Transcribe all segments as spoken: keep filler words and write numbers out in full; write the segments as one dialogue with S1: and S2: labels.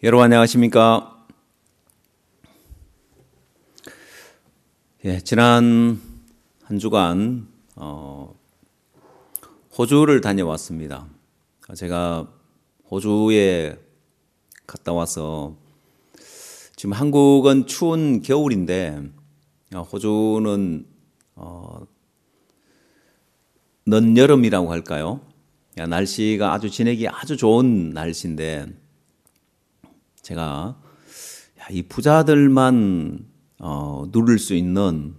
S1: 여러분 안녕하십니까? 예, 지난 한 주간 어, 호주를 다녀왔습니다. 제가 호주에 갔다 와서 지금 한국은 추운 겨울인데 호주는 어, 늦여름이라고 할까요? 날씨가 아주 지내기 아주 좋은 날씨인데 제가 이 부자들만 어, 누릴 수 있는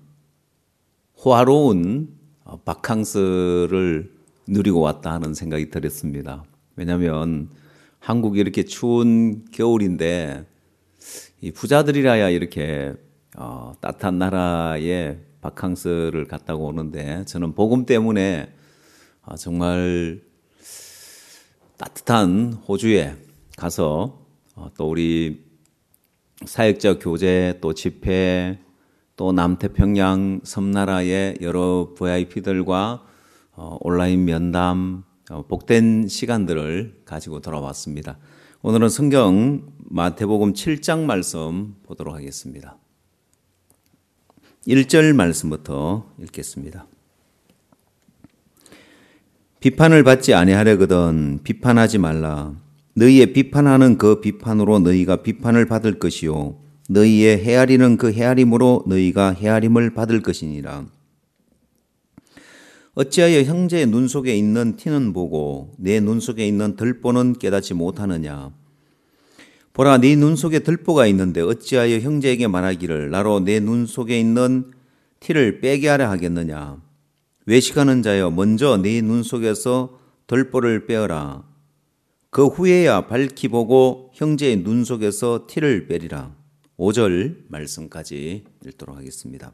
S1: 호화로운 어, 바캉스를 누리고 왔다 하는 생각이 들었습니다. 왜냐하면 한국이 이렇게 추운 겨울인데 이 부자들이라야 이렇게 어, 따뜻한 나라에 바캉스를 갔다고 오는데 저는 복음 때문에 어, 정말 따뜻한 호주에 가서 어, 또 우리 사역자 교제, 또 집회, 또 남태평양 섬나라의 여러 브이아이피들과 어, 온라인 면담, 어, 복된 시간들을 가지고 돌아왔습니다. 오늘은 성경 마태복음 칠 장 말씀 보도록 하겠습니다. 일 절 말씀부터 읽겠습니다. 비판을 받지 아니하려거든 비판하지 말라. 너희의 비판하는 그 비판으로 너희가 비판을 받을 것이요 너희의 헤아리는 그 헤아림으로 너희가 헤아림을 받을 것이니라. 어찌하여 형제의 눈 속에 있는 티는 보고 내 눈 속에 있는 들보는 깨닫지 못하느냐. 보라, 네 눈 속에 들보가 있는데 어찌하여 형제에게 말하기를 나로 내 눈 속에 있는 티를 빼게 하려 하겠느냐. 외식하는 자여, 먼저 네 눈 속에서 들보를 빼어라. 그 후에야 밝히 보고 형제의 눈 속에서 티를 빼리라. 오 절 말씀까지 읽도록 하겠습니다.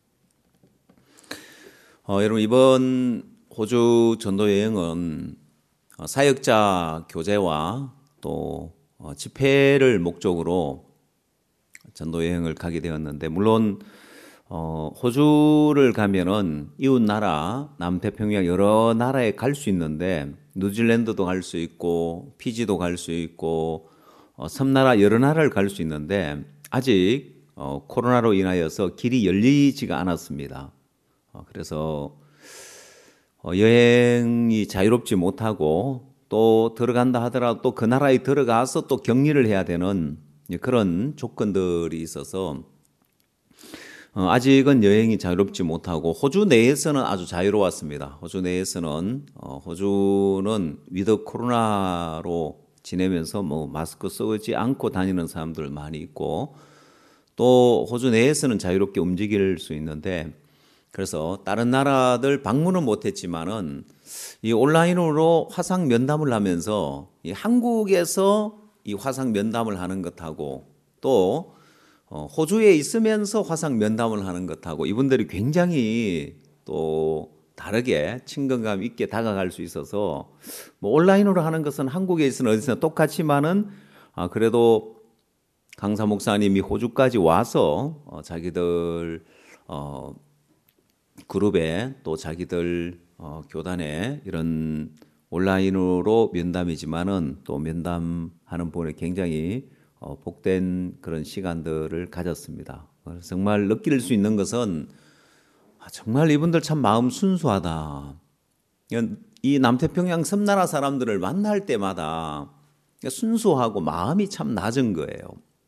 S1: 어, 여러분 이번 호주 전도 여행은 사역자 교제와 또 집회를 목적으로 전도 여행을 가게 되었는데 물론 어, 호주를 가면은 이웃 나라 남태평양 여러 나라에 갈 수 있는데 뉴질랜드도 갈 수 있고 피지도 갈 수 있고 어, 섬나라 여러 나라를 갈 수 있는데 아직 어, 코로나로 인하여서 길이 열리지가 않았습니다. 어, 그래서 어, 여행이 자유롭지 못하고 또 들어간다 하더라도 또 그 나라에 들어가서 또 격리를 해야 되는 그런 조건들이 있어서 어, 아직은 여행이 자유롭지 못하고 호주 내에서는 아주 자유로웠습니다. 호주 내에서는 어, 호주는 위드 코로나로 지내면서 뭐 마스크 쓰지 않고 다니는 사람들 많이 있고 또 호주 내에서는 자유롭게 움직일 수 있는데 그래서 다른 나라들 방문은 못했지만은 이 온라인으로 화상 면담을 하면서 이 한국에서 이 화상 면담을 하는 것하고 또 어, 호주에 있으면서 화상 면담을 하는 것하고 이분들이 굉장히 또 다르게 친근감 있게 다가갈 수 있어서 뭐 온라인으로 하는 것은 한국에 있으나 어디서나 똑같지만은 아, 그래도 강사 목사님이 호주까지 와서 어, 자기들 어, 그룹에 또 자기들 어, 교단에 이런 온라인으로 면담이지만은 또 면담하는 분이 굉장히 어, 복된 그런 시간들을 가졌습니다. 정말 느낄 수 있는 것은 아, 정말 이분들 참 마음 순수하다. 이 남태평양 섬나라 사람들을 만날 때마다 순수하고 마음이 참 낮은 거예요.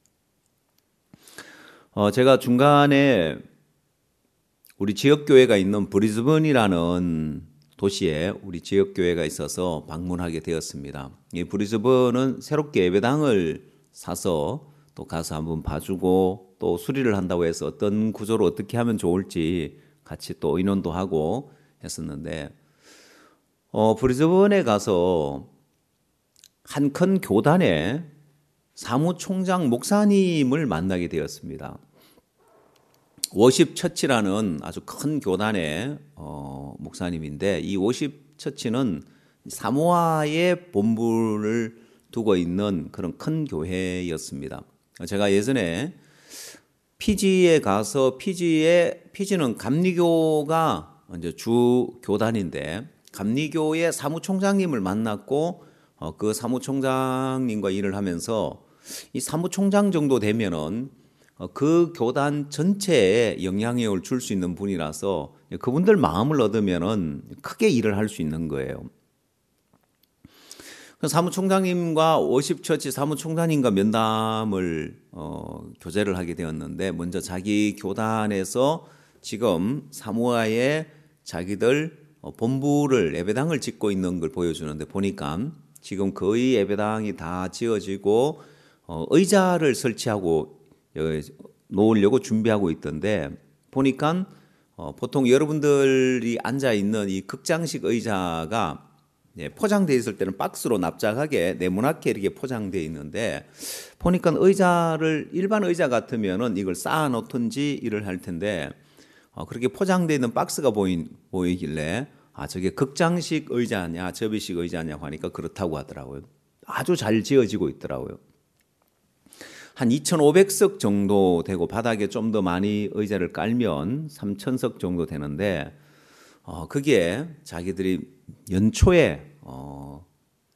S1: 어, 제가 중간에 우리 지역교회가 있는 브리즈번이라는 도시에 우리 지역교회가 있어서 방문하게 되었습니다. 이 브리즈번은 새롭게 예배당을 사서 또 가서 한번 봐주고 또 수리를 한다고 해서 어떤 구조로 어떻게 하면 좋을지 같이 또 의논도 하고 했었는데 어, 브리즈번에 가서 한 큰 교단의 사무총장 목사님을 만나게 되었습니다. 워십 처치라는 아주 큰 교단의 어, 목사님인데 이 워십 처치는 사모아에 본부를 두고 있는 그런 큰 교회였습니다. 제가 예전에 피지에 가서 피지에 피지는 감리교가 이제 주 교단인데 감리교의 사무총장님을 만났고 어, 그 사무총장님과 일을 하면서 이 사무총장 정도 되면은 그 교단 전체에 영향력을 줄 수 있는 분이라서 그분들 마음을 얻으면은 크게 일을 할 수 있는 거예요. 사무총장님과 워십처치 사무총장님과 면담을 어, 교제를 하게 되었는데, 먼저 자기 교단에서 지금 사무아에 자기들 본부를 예배당을 짓고 있는 걸 보여주는데, 보니까 지금 거의 예배당이 다 지어지고 어, 의자를 설치하고 놓으려고 준비하고 있던데, 보니까 어, 보통 여러분들이 앉아 있는 이 극장식 의자가 예, 포장되어 있을 때는 박스로 납작하게 네모나게 이렇게 포장되어 있는데, 보니까 의자를 일반 의자 같으면은 이걸 쌓아 놓든지 일을 할 텐데 어, 그렇게 포장되어 있는 박스가 보인, 보이길래 아, 저게 극장식 의자냐 접이식 의자냐 하니까 그렇다고 하더라고요. 아주 잘 지어지고 있더라고요. 한 이천오백 석 정도 되고, 바닥에 좀 더 많이 의자를 깔면 삼천 석 정도 되는데, 어, 그게 자기들이 연초에 어,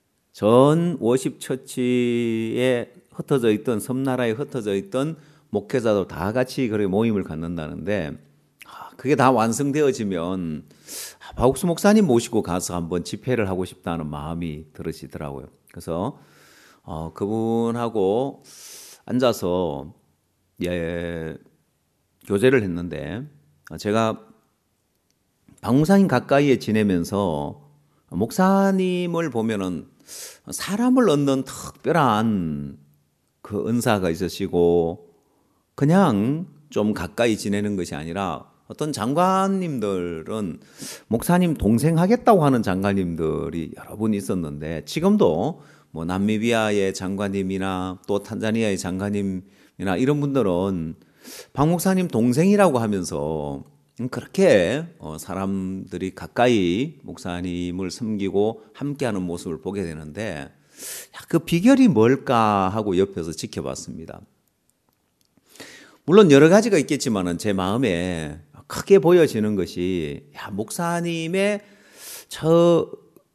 S1: 전 워십 처치에 흩어져 있던, 섬나라에 흩어져 있던 목회자도 다 같이 그렇게 모임을 갖는다는데, 아, 그게 다 완성되어지면 아, 박옥수 목사님 모시고 가서 한번 집회를 하고 싶다는 마음이 들으시더라고요. 그래서 어, 그분하고 앉아서 예, 교제를 했는데, 제가 박 목사님 가까이에 지내면서 목사님을 보면은 사람을 얻는 특별한 그 은사가 있으시고, 그냥 좀 가까이 지내는 것이 아니라, 어떤 장관님들은 목사님 동생 하겠다고 하는 장관님들이 여러 분 있었는데, 지금도 뭐 남미비아의 장관님이나 또 탄자니아의 장관님이나 이런 분들은 박 목사님 동생이라고 하면서 그렇게 사람들이 가까이 목사님을 섬기고 함께하는 모습을 보게 되는데, 그 비결이 뭘까 하고 옆에서 지켜봤습니다. 물론 여러 가지가 있겠지만은 제 마음에 크게 보여지는 것이, 야, 목사님의 저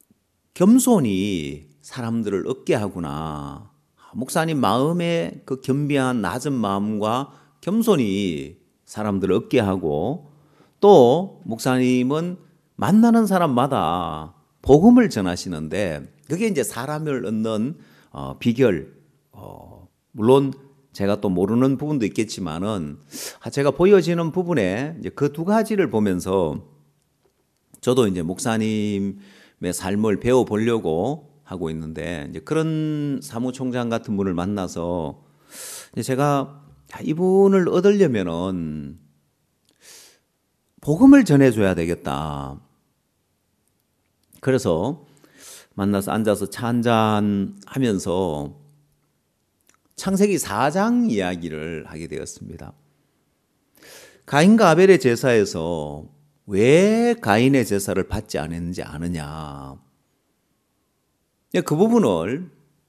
S1: 겸손이 사람들을 얻게 하구나. 목사님 마음의 그 겸비한 낮은 마음과 겸손이 사람들을 얻게 하고, 또 목사님은 만나는 사람마다 복음을 전하시는데, 그게 이제 사람을 얻는 어, 비결. 어, 물론 제가 또 모르는 부분도 있겠지만은 제가 보여지는 부분에 이제 그 두 가지를 보면서 저도 이제 목사님의 삶을 배워 보려고 하고 있는데, 이제 그런 사무총장 같은 분을 만나서 이제 제가 이분을 얻으려면은 복음을 전해줘야 되겠다. 그래서 만나서 앉아서 차 한잔 하면서 창세기 사 장 이야기를 하게 되었습니다. 가인과 아벨의 제사에서 왜 가인의 제사를 받지 않았는지 아느냐. 그 부분을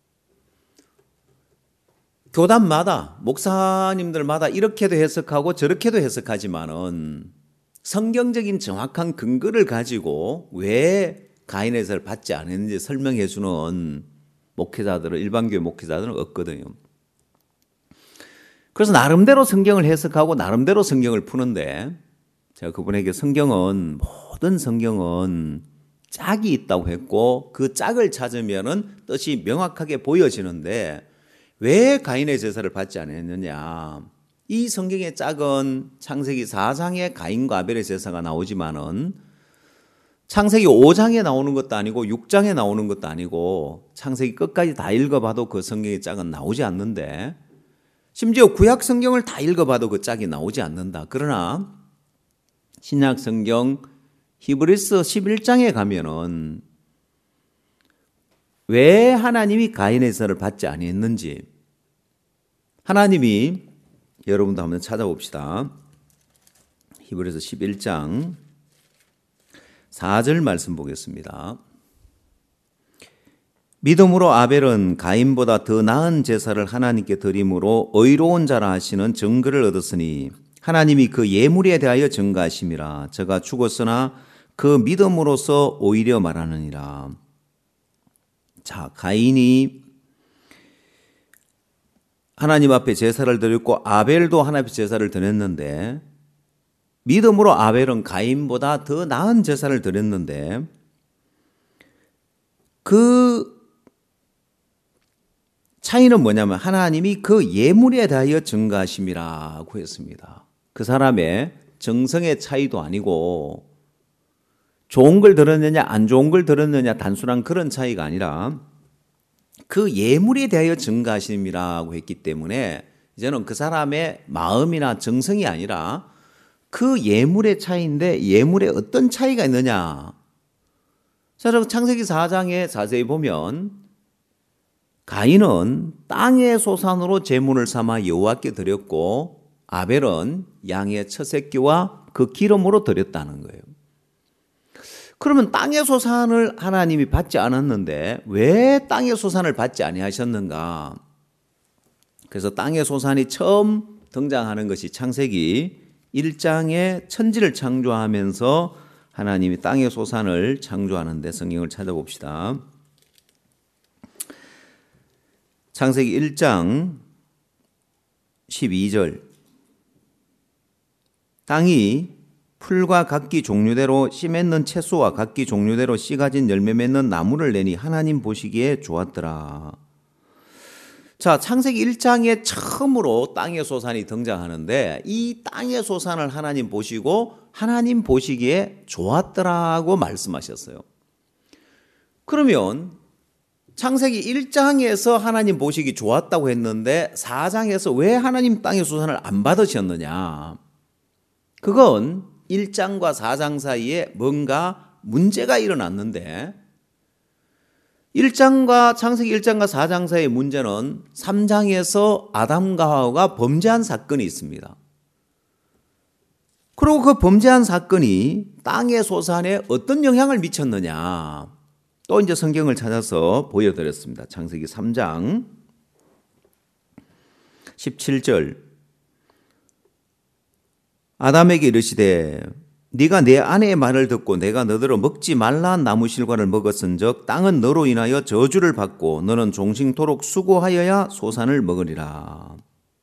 S1: 교단마다, 목사님들마다 이렇게도 해석하고 저렇게도 해석하지만은 성경적인 정확한 근거를 가지고 왜 가인의 제사를 받지 않았는지 설명해 주는 목회자들은, 일반교회 목회자들은 없거든요. 그래서 나름대로 성경을 해석하고 나름대로 성경을 푸는데, 제가 그분에게 성경은, 모든 성경은 짝이 있다고 했고 그 짝을 찾으면은 뜻이 명확하게 보여지는데 왜 가인의 제사를 받지 않았느냐. 이 성경의 짝은 창세기 사 장에 가인과 아벨의 제사가 나오지만은 창세기 오 장에 나오는 것도 아니고 육 장에 나오는 것도 아니고 창세기 끝까지 다 읽어봐도 그 성경의 짝은 나오지 않는데, 심지어 구약 성경을 다 읽어봐도 그 짝이 나오지 않는다. 그러나 신약 성경 히브리서 십일 장에 가면은 왜 하나님이 가인의 제사를 받지 아니했는지, 하나님이, 여러분도 한번 찾아봅시다. 히브리서 십일 장 사 절 말씀 보겠습니다. 믿음으로 아벨은 가인보다 더 나은 제사를 하나님께 드림으로 의로운 자라 하시는 증거를 얻었으니 하나님이 그 예물에 대하여 증거하심이라. 저가 죽었으나 그 믿음으로서 오히려 말하느니라. 자, 가인이 하나님 앞에 제사를 드렸고 아벨도 하나님 앞에 제사를 드렸는데 믿음으로 아벨은 가인보다 더 나은 제사를 드렸는데 그 차이는 뭐냐면 하나님이 그 예물에 대하여 증가하심이라고 했습니다. 그 사람의 정성의 차이도 아니고 좋은 걸 들었느냐 안 좋은 걸 들었느냐 단순한 그런 차이가 아니라 그 예물에 대하여 증가하심이라고 했기 때문에 이제는 그 사람의 마음이나 정성이 아니라 그 예물의 차이인데 예물에 어떤 차이가 있느냐. 자, 창세기 사 장에 자세히 보면 가인은 땅의 소산으로 제물을 삼아 여호와께 드렸고 아벨은 양의 첫 새끼와 그 기름으로 드렸다는 거예요. 그러면 땅의 소산을 하나님이 받지 않았는데 왜 땅의 소산을 받지 아니하셨는가? 그래서 땅의 소산이 처음 등장하는 것이 창세기 일 장에 천지를 창조하면서 하나님이 땅의 소산을 창조하는데 성경을 찾아봅시다. 창세기 일 장 십이 절 땅이 풀과 각기 종류대로 씨 맺는 채소와 각기 종류대로 씨 가진 열매 맺는 나무를 내니 하나님 보시기에 좋았더라. 자, 창세기 일 장에 처음으로 땅의 소산이 등장하는데 이 땅의 소산을 하나님 보시고 하나님 보시기에 좋았더라고 말씀하셨어요. 그러면 창세기 일 장에서 하나님 보시기 좋았다고 했는데 사 장에서 왜 하나님 땅의 소산을 안 받으셨느냐? 그건 일 장과 사 장 사이에 뭔가 문제가 일어났는데 일 장과 창세기 일 장과 사 장 사이의 문제는 삼 장에서 아담과 하와가 범죄한 사건이 있습니다. 그리고 그 범죄한 사건이 땅의 소산에 어떤 영향을 미쳤느냐? 또 이제 성경을 찾아서 보여드렸습니다. 창세기 삼 장 십칠 절 아담에게 이르시되 네가 내 아내의 말을 듣고 내가 너더러 먹지 말라 나무 실과를 먹었은즉 땅은 너로 인하여 저주를 받고 너는 종식토록 수고하여야 소산을 먹으리라.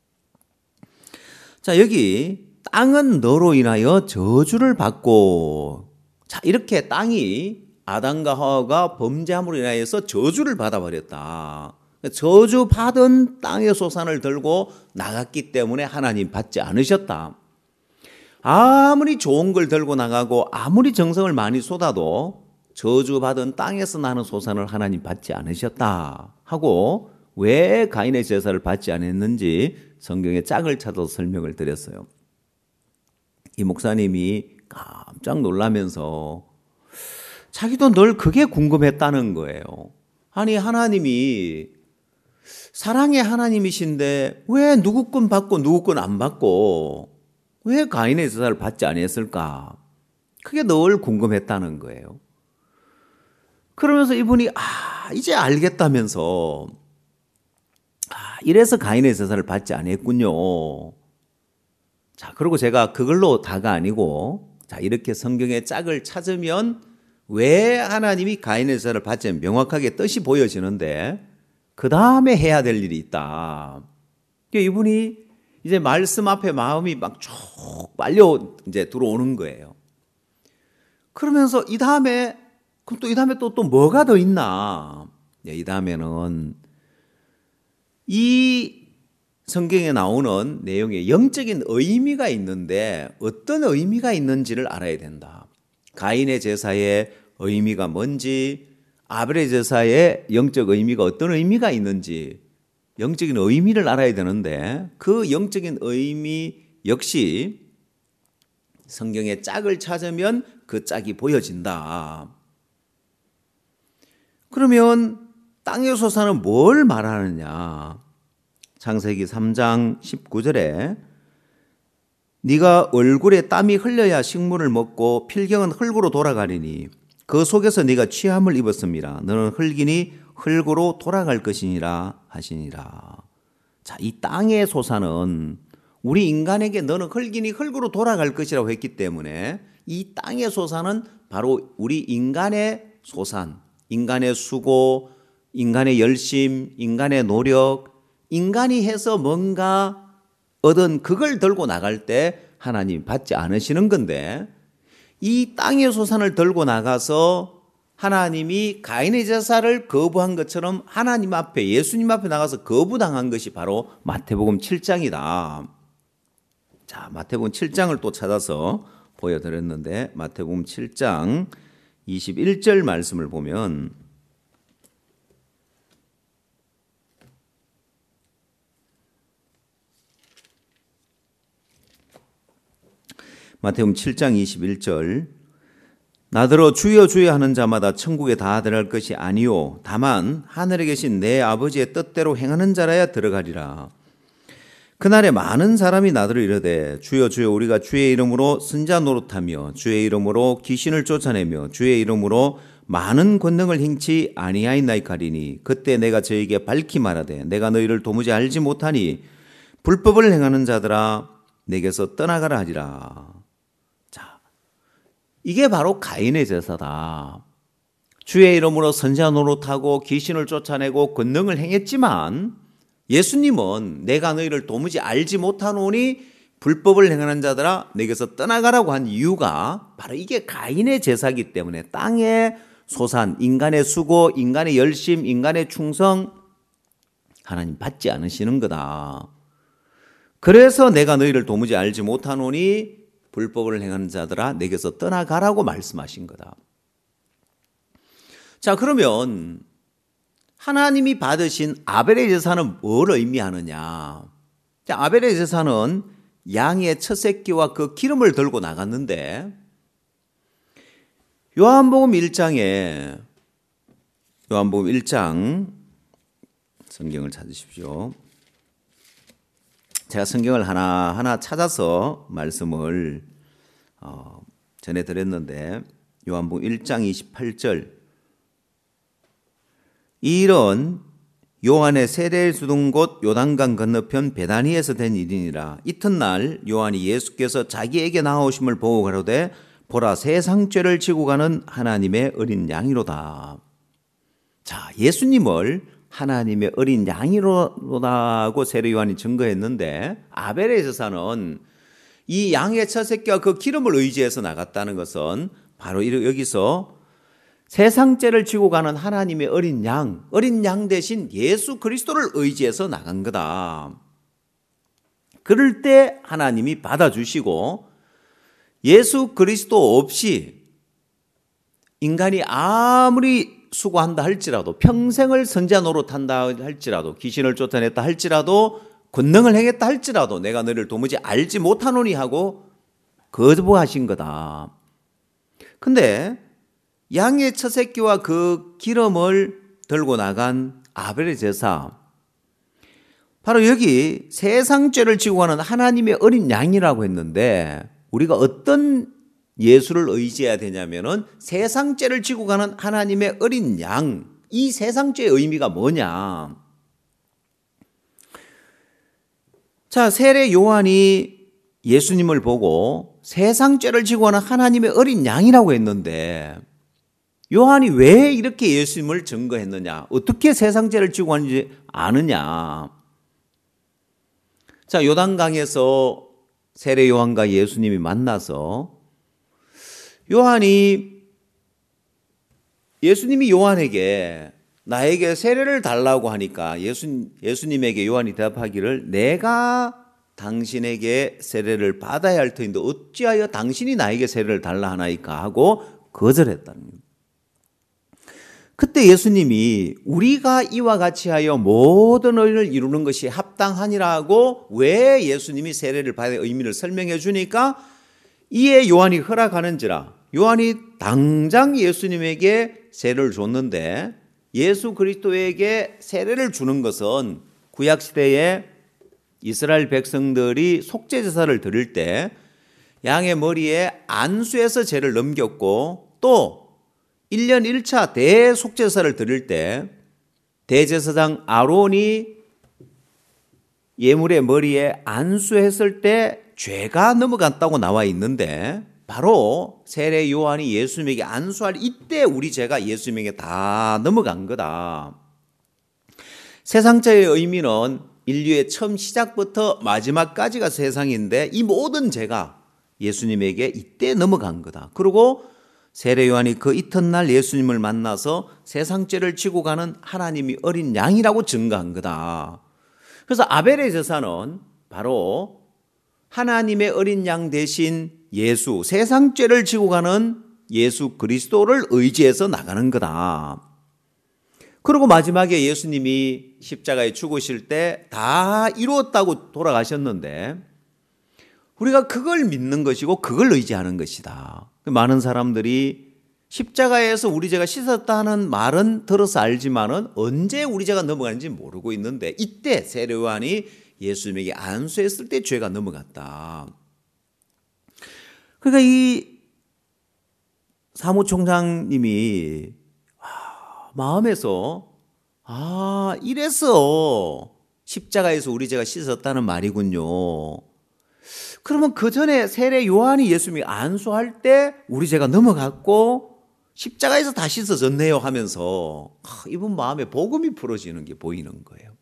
S1: 자, 여기 땅은 너로 인하여 저주를 받고, 자, 이렇게 땅이 아담과 하와가 범죄함으로 인하여서 저주를 받아버렸다. 저주 받은 땅의 소산을 들고 나갔기 때문에 하나님 받지 않으셨다. 아무리 좋은 걸 들고 나가고 아무리 정성을 많이 쏟아도 저주받은 땅에서 나는 소산을 하나님 받지 않으셨다 하고 왜 가인의 제사를 받지 않았는지 성경의 짝을 찾아서 설명을 드렸어요. 이 목사님이 깜짝 놀라면서 자기도 늘 그게 궁금했다는 거예요. 아니, 하나님이 사랑의 하나님이신데 왜 누구 건 받고 누구 건 안 받고 왜 가인의 제사를 받지 아니했을까? 그게 늘 궁금했다는 거예요. 그러면서 이분이 아 이제 알겠다면서 아 이래서 가인의 제사를 받지 아니했군요. 자, 그리고 제가 그걸로 다가 아니고 자 이렇게 성경의 짝을 찾으면 왜 하나님이 가인의 제사를 받지 않으면 명확하게 뜻이 보여지는데 그 다음에 해야 될 일이 있다. 이분이 이제 말씀 앞에 마음이 막 쭉 빨려 이제 들어오는 거예요. 그러면서 이 다음에 그럼 또 이 다음에 또 또 뭐가 더 있나? 이 다음에는 이 성경에 나오는 내용에 영적인 의미가 있는데 어떤 의미가 있는지를 알아야 된다. 가인의 제사의 의미가 뭔지, 아벨의 제사의 영적 의미가 어떤 의미가 있는지 영적인 의미를 알아야 되는데 그 영적인 의미 역시 성경의 짝을 찾으면 그 짝이 보여진다. 그러면 땅의 소산은 뭘 말하느냐? 창세기 삼 장 십구 절에 네가 얼굴에 땀이 흘려야 식물을 먹고 필경은 흙으로 돌아가리니 그 속에서 네가 취함을 입었습니다. 너는 흙이니 흙으로 돌아갈 것이니라 하시니라. 자, 이 땅의 소산은 우리 인간에게 너는 흙이니 흙으로 돌아갈 것이라고 했기 때문에 이 땅의 소산은 바로 우리 인간의 소산, 인간의 수고, 인간의 열심, 인간의 노력, 인간이 해서 뭔가 얻은 그걸 들고 나갈 때 하나님 받지 않으시는 건데, 이 땅의 소산을 들고 나가서 하나님이 가인의 제사를 거부한 것처럼 하나님 앞에, 예수님 앞에 나가서 거부당한 것이 바로 마태복음 칠 장이다. 자, 마태복음 칠 장을 또 찾아서 보여드렸는데, 마태복음 칠 장 이십일 절 말씀을 보면, 마태복음 칠 장 이십일 절, 나더러 주여 주여 하는 자마다 천국에 다 들어갈 것이 아니요 다만 하늘에 계신 내 아버지의 뜻대로 행하는 자라야 들어가리라. 그날에 많은 사람이 나더러 이르되 주여 주여 우리가 주의 이름으로 선자 노릇하며 주의 이름으로 귀신을 쫓아내며 주의 이름으로 많은 권능을 행치 아니하였나이까 하리니 그때 내가 저에게 밝히 말하되 내가 너희를 도무지 알지 못하니 불법을 행하는 자들아 내게서 떠나가라 하리라. 자, 이게 바로 가인의 제사다. 주의 이름으로 선자 노릇하고 귀신을 쫓아내고 권능을 행했지만 예수님은 내가 너희를 도무지 알지 못하노니 불법을 행하는 자들아 내게서 떠나가라고 한 이유가 바로 이게 가인의 제사이기 때문에 땅의 소산, 인간의 수고, 인간의 열심, 인간의 충성 하나님 받지 않으시는 거다. 그래서 내가 너희를 도무지 알지 못하노니 불법을 행하는 자들아 내게서 떠나가라고 말씀하신 거다. 자, 그러면 하나님이 받으신 아벨의 제사는 뭘 의미하느냐? 자, 아벨의 제사는 양의 첫 새끼와 그 기름을 들고 나갔는데 요한복음 일 장에 요한복음 일 장 성경을 찾으십시오. 제가 성경을 하나하나 찾아서 말씀을 어, 전해드렸는데 요한복음 일 장 이십팔 절, 이 일은 요한의 세례를 주둔 곳 요단강 건너편 베다니에서 된 일이니라. 이튿날 요한이 예수께서 자기에게 나오심을 보고 가로되 보라 세상 죄를 지고 가는 하나님의 어린 양이로다. 자, 예수님을 하나님의 어린 양이로다고 세례 요한이 증거했는데 아벨의 제사는 이 양의 첫 새끼와 그 기름을 의지해서 나갔다는 것은 바로 여기서 세상 죄를 지고 가는 하나님의 어린 양, 어린 양 대신 예수 그리스도를 의지해서 나간 거다. 그럴 때 하나님이 받아주시고 예수 그리스도 없이 인간이 아무리 수고한다 할지라도 평생을 선자 노릇한다 할지라도 귀신을 쫓아냈다 할지라도 권능을 행했다 할지라도 내가 너를 도무지 알지 못하노니 하고 거부하신 거다. 근데 양의 첫 새끼와 그 기름을 들고 나간 아벨의 제사, 바로 여기 세상 죄를 지고 가는 하나님의 어린 양이라고 했는데 우리가 어떤 예수를 의지해야 되냐면은 세상 죄를 지고 가는 하나님의 어린 양, 이 세상 죄의 의미가 뭐냐? 자, 세례 요한이 예수님을 보고 세상 죄를 지고 가는 하나님의 어린 양이라고 했는데 요한이 왜 이렇게 예수님을 증거했느냐? 어떻게 세상 죄를 지고 가는지 아느냐? 자, 요단강에서 세례 요한과 예수님이 만나서 요한이 예수님이 요한에게 나에게 세례를 달라고 하니까 예수, 예수님에게 요한이 대답하기를 내가 당신에게 세례를 받아야 할 터인데 어찌하여 당신이 나에게 세례를 달라 하나이까 하고 거절했다는 겁니다. 그때 예수님이 우리가 이와 같이 하여 모든 의를 이루는 것이 합당하니라고 왜 예수님이 세례를 받아야 의미를 설명해 주니까 이에 요한이 허락하는지라 요한이 당장 예수님에게 세례를 줬는데 예수 그리스도에게 세례를 주는 것은 구약시대에 이스라엘 백성들이 속죄제사를 드릴 때 양의 머리에 안수해서 죄를 넘겼고 또 일 년 일 차 대속제사를 드릴 때 대제사장 아론이 예물의 머리에 안수했을 때 죄가 넘어갔다고 나와 있는데 바로 세례 요한이 예수님에게 안수할 이때 우리 죄가 예수님에게 다 넘어간 거다. 세상죄의 의미는 인류의 처음 시작부터 마지막까지가 세상인데 이 모든 죄가 예수님에게 이때 넘어간 거다. 그리고 세례 요한이 그 이튿날 예수님을 만나서 세상 죄를 지고 가는 하나님이 어린 양이라고 증거한 거다. 그래서 아벨의 제사는 바로 하나님의 어린 양 대신 예수, 세상 죄를 지고 가는 예수 그리스도를 의지해서 나가는 거다. 그리고 마지막에 예수님이 십자가에 죽으실 때 다 이루었다고 돌아가셨는데 우리가 그걸 믿는 것이고 그걸 의지하는 것이다. 많은 사람들이 십자가에서 우리 죄가 씻었다는 말은 들어서 알지만은 언제 우리 죄가 넘어가는지 모르고 있는데 이때 세례 요한이 예수님에게 안수했을 때 죄가 넘어갔다. 그러니까 이 사무총장님이 마음에서 아 이래서 십자가에서 우리 죄가 씻었다는 말이군요. 그러면 그 전에 세례 요한이 예수님이 안수할 때 우리 죄가 넘어갔고 십자가에서 다 씻어졌네요 하면서 아, 이분 마음에 복음이 풀어지는 게 보이는 거예요.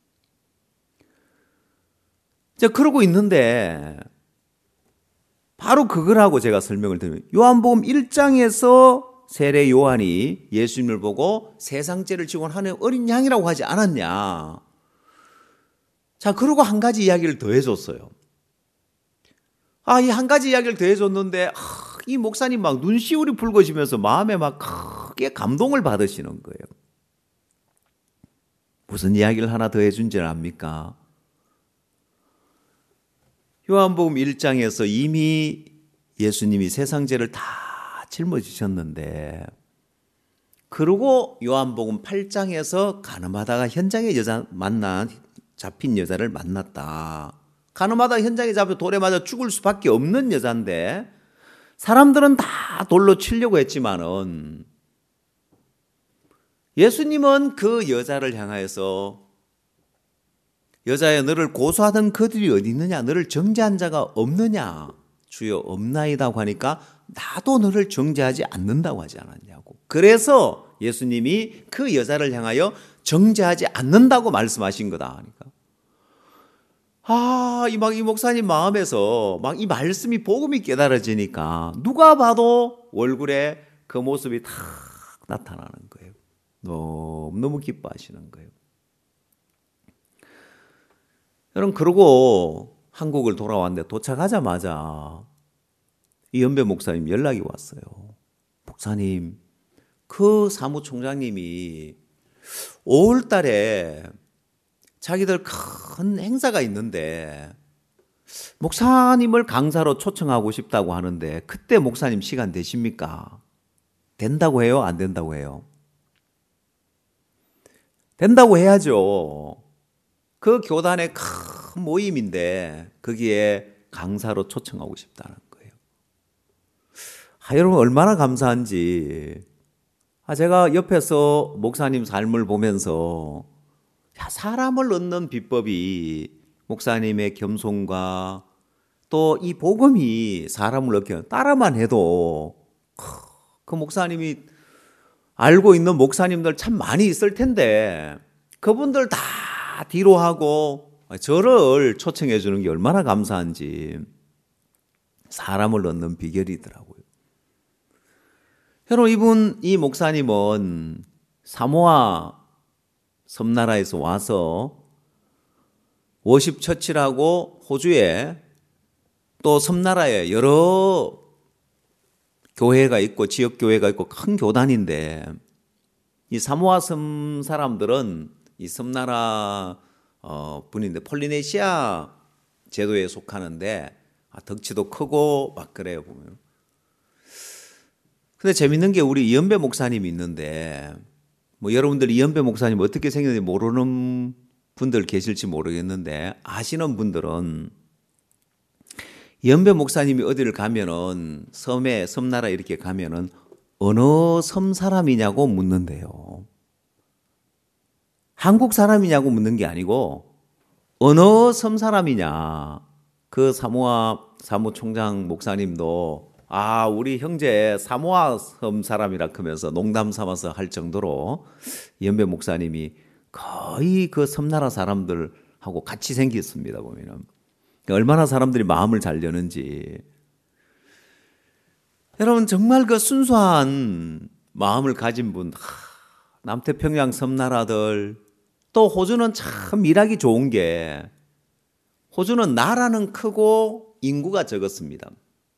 S1: 자, 그러고 있는데 바로 그거라고 제가 설명을 드리면 요한복음 일 장에서 세례 요한이 예수님을 보고 세상 죄를 지고 하는 어린 양이라고 하지 않았냐. 자, 그러고 한 가지 이야기를 더 해줬어요. 아, 이 한 가지 이야기를 더 해줬는데 아, 이 목사님 막 눈시울이 붉어지면서 마음에 막 크게 감동을 받으시는 거예요. 무슨 이야기를 하나 더 해준 줄 압니까? 요한복음 일 장에서 이미 예수님이 세상 죄를 다 짊어지셨는데 그리고 요한복음 팔 장에서 가늠하다가 현장에 여자 만난 잡힌 여자를 만났다. 가늠하다가 현장에 잡혀 돌에 맞아 죽을 수밖에 없는 여자인데 사람들은 다 돌로 치려고 했지만은 예수님은 그 여자를 향하여서 여자여 너를 고소하던 그들이 어디 있느냐? 너를 정죄한 자가 없느냐? 주여 없나이다고 하니까 나도 너를 정죄하지 않는다고 하지 않았냐고. 그래서 예수님이 그 여자를 향하여 정죄하지 않는다고 말씀하신 거다 하니까 아, 이 막 이 목사님 마음에서 막 이 말씀이 복음이 깨달아지니까 누가 봐도 얼굴에 그 모습이 탁 나타나는 거예요. 너무 너무 기뻐하시는 거예요. 여러분 그러고 한국을 돌아왔는데 도착하자마자 이 연배 목사님 연락이 왔어요. 목사님, 그 사무총장님이 오월 달에 자기들 큰 행사가 있는데 목사님을 강사로 초청하고 싶다고 하는데 그때 목사님 시간 되십니까? 된다고 해요? 안 된다고 해요? 된다고 해야죠. 그 교단의 큰 모임인데 거기에 강사로 초청하고 싶다는 거예요. 아, 여러분 얼마나 감사한지. 아, 제가 옆에서 목사님 삶을 보면서 야, 사람을 얻는 비법이 목사님의 겸손과 또 이 복음이 사람을 얻게 따라만 해도 그 목사님이 알고 있는 목사님들 참 많이 있을 텐데 그분들 다 뒤로 하고 저를 초청해 주는 게 얼마나 감사한지 사람을 얻는 비결이더라고요. 여러분 이분 이 목사님은 사모아 섬나라에서 와서 워십 처치라고 호주에 또 섬나라에 여러 교회가 있고 지역 교회가 있고 큰 교단인데 이 사모아 섬 사람들은 이 섬나라 어, 분인데 폴리네시아 제도에 속하는데 아, 덕치도 크고 막 그래요 보면. 근데 재밌는 게 우리 이연배 목사님이 있는데 뭐 여러분들 이연배 목사님 어떻게 생겼는지 모르는 분들 계실지 모르겠는데 아시는 분들은 이연배 목사님이 어디를 가면은 섬에 섬나라 이렇게 가면은 어느 섬 사람이냐고 묻는데요. 한국 사람이냐고 묻는 게 아니고 어느 섬 사람이냐. 그 사모아 사무총장 목사님도 아 우리 형제 사모아 섬 사람이라 하면서 농담 삼아서 할 정도로 연배 목사님이 거의 그 섬나라 사람들하고 하고 같이 생겼습니다. 보면은 얼마나 사람들이 마음을 잘 여는지. 여러분 정말 그 순수한 마음을 가진 분, 하, 남태평양 섬나라들, 또 호주는 참 일하기 좋은 게 호주는 나라는 크고 인구가 적었습니다.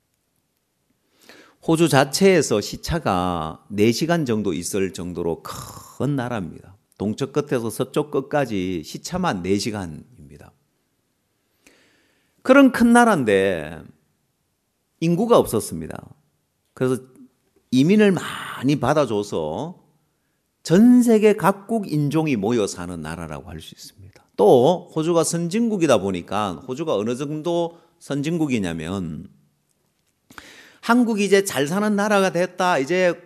S1: 호주 자체에서 시차가 네 시간 정도 있을 정도로 큰 나라입니다. 동쪽 끝에서 서쪽 끝까지 시차만 네 시간입니다. 그런 큰 나라인데 인구가 없었습니다. 그래서 이민을 많이 받아줘서 전 세계 각국 인종이 모여 사는 나라라고 할 수 있습니다. 또 호주가 선진국이다 보니까 호주가 어느 정도 선진국이냐면 한국이 이제 잘 사는 나라가 됐다. 이제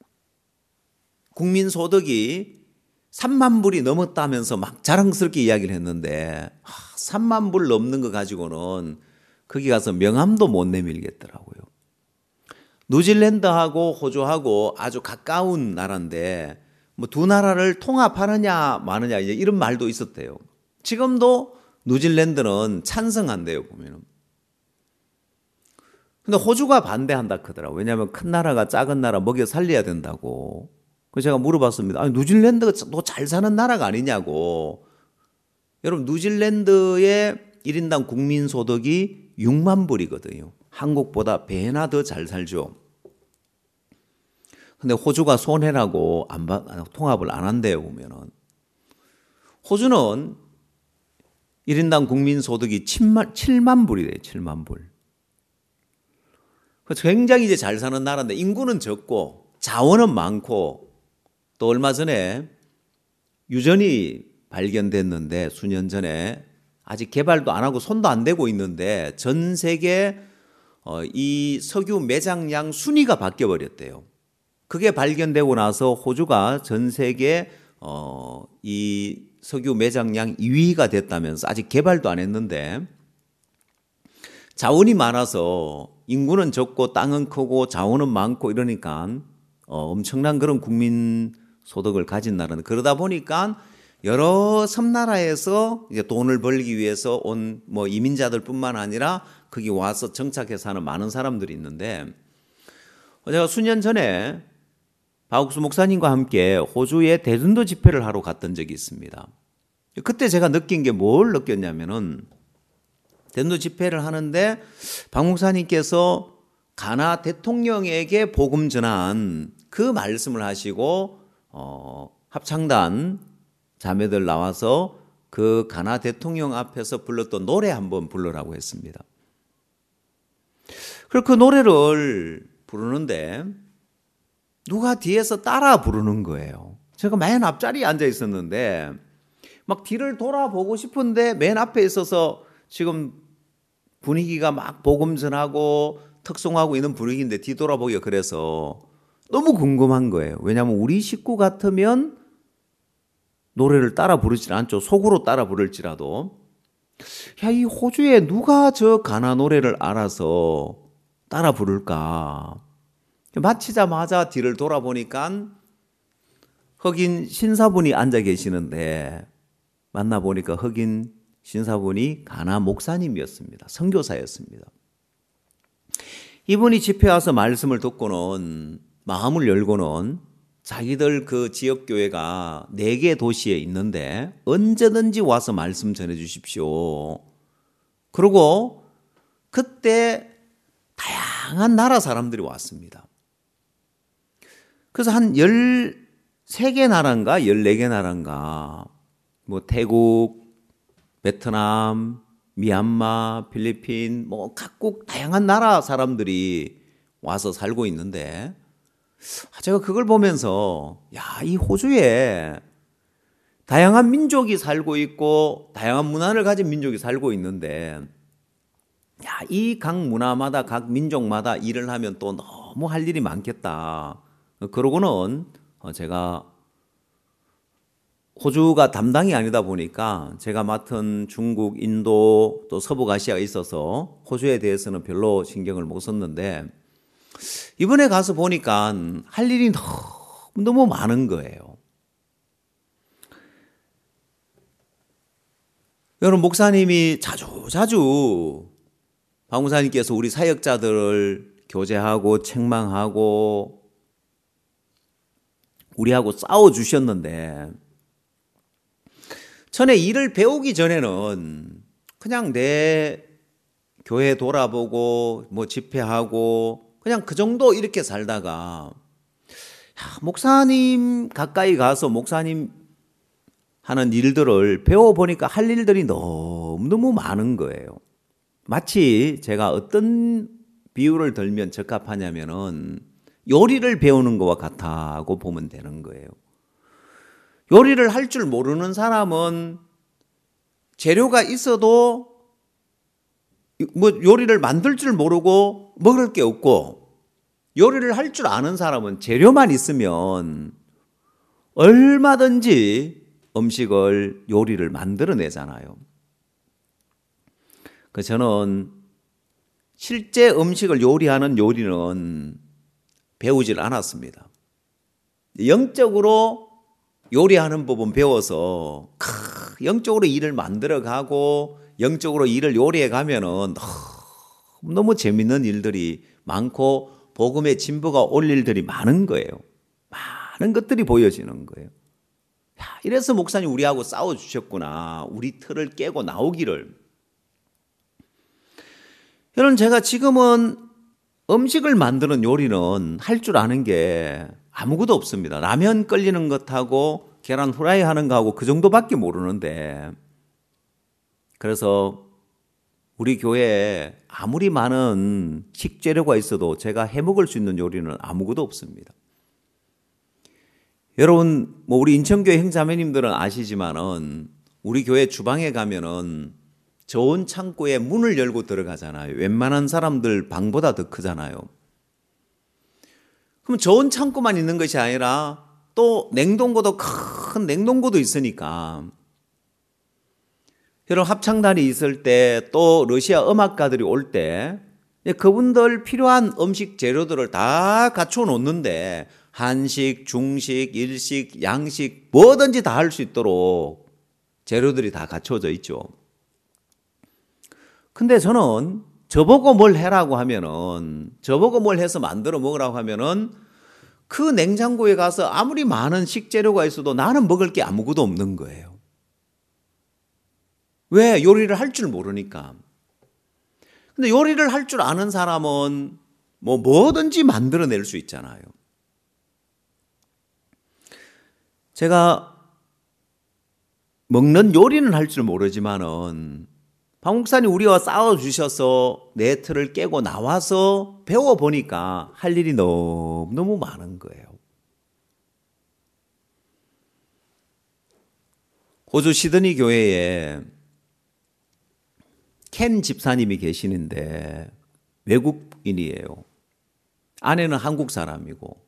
S1: 국민 소득이 삼만 불이 넘었다면서 막 자랑스럽게 이야기를 했는데 삼만 불 넘는 거 가지고는 거기 가서 명함도 못 내밀겠더라고요. 뉴질랜드하고 호주하고 아주 가까운 나라인데 뭐 두 나라를 통합하느냐 마느냐 이제 이런 말도 있었대요. 지금도 뉴질랜드는 찬성한대요, 보면은. 근데 호주가 반대한다 하더라고요. 왜냐하면 큰 나라가 작은 나라 먹여 살려야 된다고. 그래서 제가 물어봤습니다. 아니, 뉴질랜드가 너 잘 사는 나라가 아니냐고. 여러분, 뉴질랜드의 일 인당 국민 소득이 육만 불이거든요. 한국보다 배나 더 잘 살죠. 근데 호주가 손해라고 안 받, 통합을 안 한대요, 보면은. 호주는 일 인당 국민 소득이 칠만, 칠만 불이래요, 칠만 불. 굉장히 이제 잘 사는 나라인데 인구는 적고 자원은 많고 또 얼마 전에 유전이 발견됐는데 수년 전에 아직 개발도 안 하고 손도 안 대고 있는데 전 세계 이 석유 매장량 순위가 바뀌어 버렸대요. 그게 발견되고 나서 호주가 전 세계 이 석유 매장량 이 위가 됐다면서 아직 개발도 안 했는데 자원이 많아서 인구는 적고 땅은 크고 자원은 많고 이러니까 엄청난 그런 국민 소득을 가진 나라는 그러다 보니까 여러 섬나라에서 이제 돈을 벌기 위해서 온 뭐 이민자들뿐만 아니라 거기 와서 정착해 사는 많은 사람들이 있는데 제가 수년 전에 박옥수 목사님과 함께 호주에 대전도 집회를 하러 갔던 적이 있습니다. 그때 제가 느낀 게 뭘 느꼈냐면은 대전도 집회를 하는데 박 목사님께서 가나 대통령에게 복음 전한 그 말씀을 하시고 어, 합창단 자매들 나와서 그 가나 대통령 앞에서 불렀던 노래 한번 부르라고 했습니다. 그리고 그 노래를 부르는데 누가 뒤에서 따라 부르는 거예요. 제가 맨 앞자리에 앉아 있었는데 막 뒤를 돌아보고 싶은데 맨 앞에 있어서 지금 분위기가 막 복음 전하고 특송하고 있는 분위기인데 뒤돌아보기가 그래서 너무 궁금한 거예요. 왜냐하면 우리 식구 같으면 노래를 따라 부르질 않죠. 속으로 따라 부를지라도. 야, 이 호주에 누가 저 가나 노래를 알아서 따라 부를까? 마치자마자 뒤를 돌아보니까 흑인 신사분이 앉아 계시는데 만나보니까 흑인 신사분이 가나 목사님이었습니다. 선교사였습니다. 이분이 집회 와서 말씀을 듣고는 마음을 열고는 자기들 그 지역교회가 네 개 도시에 있는데 언제든지 와서 말씀 전해 주십시오. 그리고 그때 다양한 나라 사람들이 왔습니다. 그래서 한 열세 개 나라인가 열네 개 나라인가 뭐 태국, 베트남, 미얀마, 필리핀 뭐 각국 다양한 나라 사람들이 와서 살고 있는데 제가 그걸 보면서 야, 이 호주에 다양한 민족이 살고 있고 다양한 문화를 가진 민족이 살고 있는데 야, 이 각 문화마다 각 민족마다 일을 하면 또 너무 할 일이 많겠다. 그러고는 제가 호주가 담당이 아니다 보니까 제가 맡은 중국, 인도 또 서북아시아가 있어서 호주에 대해서는 별로 신경을 못 썼는데 이번에 가서 보니까 할 일이 너무, 너무 많은 거예요. 여러분, 목사님이 자주 자주 박 목사님께서 우리 사역자들을 교제하고 책망하고 우리하고 싸워주셨는데, 전에 일을 배우기 전에는 그냥 내 교회 돌아보고 뭐 집회하고 그냥 그 정도 이렇게 살다가, 야, 목사님 가까이 가서 목사님 하는 일들을 배워보니까 할 일들이 너무너무 많은 거예요. 마치 제가 어떤 비유를 들면 적합하냐면은 요리를 배우는 것과 같다고 보면 되는 거예요. 요리를 할 줄 모르는 사람은 재료가 있어도 뭐 요리를 만들 줄 모르고 먹을 게 없고, 요리를 할 줄 아는 사람은 재료만 있으면 얼마든지 음식을 요리를 만들어내잖아요. 그 저는 실제 음식을 요리하는 요리는 배우질 않았습니다. 영적으로 요리하는 법은 배워서 영적으로 일을 만들어가고 영적으로 일을 요리해 가면은 너무 재밌는 일들이 많고 복음의 진보가 올 일들이 많은 거예요. 많은 것들이 보여지는 거예요. 야, 이래서 목사님 우리하고 싸워주셨구나. 우리 틀을 깨고 나오기를. 여러분, 제가 지금은 음식을 만드는 요리는 할 줄 아는 게 아무것도 없습니다. 라면 끓이는 것하고 계란 후라이 하는 거하고 그 정도밖에 모르는데, 그래서 우리 교회에 아무리 많은 식재료가 있어도 제가 해먹을 수 있는 요리는 아무것도 없습니다. 여러분, 뭐 우리 인천교회 형제자매님들은 아시지만은 우리 교회 주방에 가면은 저온 창고에 문을 열고 들어가잖아요. 웬만한 사람들 방보다 더 크잖아요. 그럼 저온 창고만 있는 것이 아니라 또 냉동고도, 큰 냉동고도 있으니까, 여러분, 합창단이 있을 때 또 러시아 음악가들이 올 때 그분들 필요한 음식 재료들을 다 갖춰 놓는데, 한식, 중식, 일식, 양식 뭐든지 다 할 수 있도록 재료들이 다 갖춰져 있죠. 근데 저는 저보고 뭘 해라고 하면은, 저보고 뭘 해서 만들어 먹으라고 하면은 그 냉장고에 가서 아무리 많은 식재료가 있어도 나는 먹을 게 아무것도 없는 거예요. 왜? 요리를 할 줄 모르니까. 근데 요리를 할 줄 아는 사람은 뭐 뭐든지 만들어낼 수 있잖아요. 제가 먹는 요리는 할 줄 모르지만은 박 목사님 우리와 싸워주셔서 내 틀을 깨고 나와서 배워보니까 할 일이 너무너무 많은 거예요. 호주 시드니 교회에 켄 집사님이 계시는데 외국인이에요. 아내는 한국 사람이고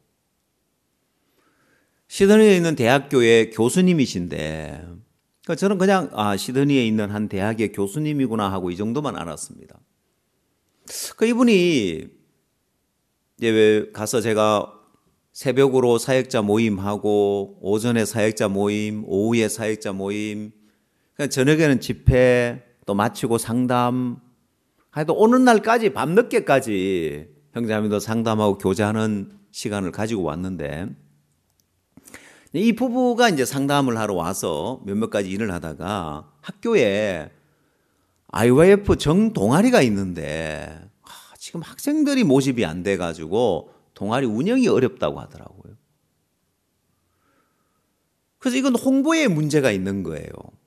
S1: 시드니에 있는 대학교의 교수님이신데, 저는 그냥 아, 시드니에 있는 한 대학의 교수님이구나 하고 이 정도만 알았습니다. 그 이분이 이제 왜 가서 제가 새벽으로 사역자 모임하고 오전에 사역자 모임, 오후에 사역자 모임, 그냥 저녁에는 집회 또 마치고 상담, 하여튼 오는 날까지 밤늦게까지 형제자매도 상담하고 교제하는 시간을 가지고 왔는데, 이 부부가 이제 상담을 하러 와서 몇몇 가지 일을 하다가 학교에 아이와이에프 정 동아리가 있는데 지금 학생들이 모집이 안 돼가지고 동아리 운영이 어렵다고 하더라고요. 그래서 이건 홍보에 문제가 있는 거예요.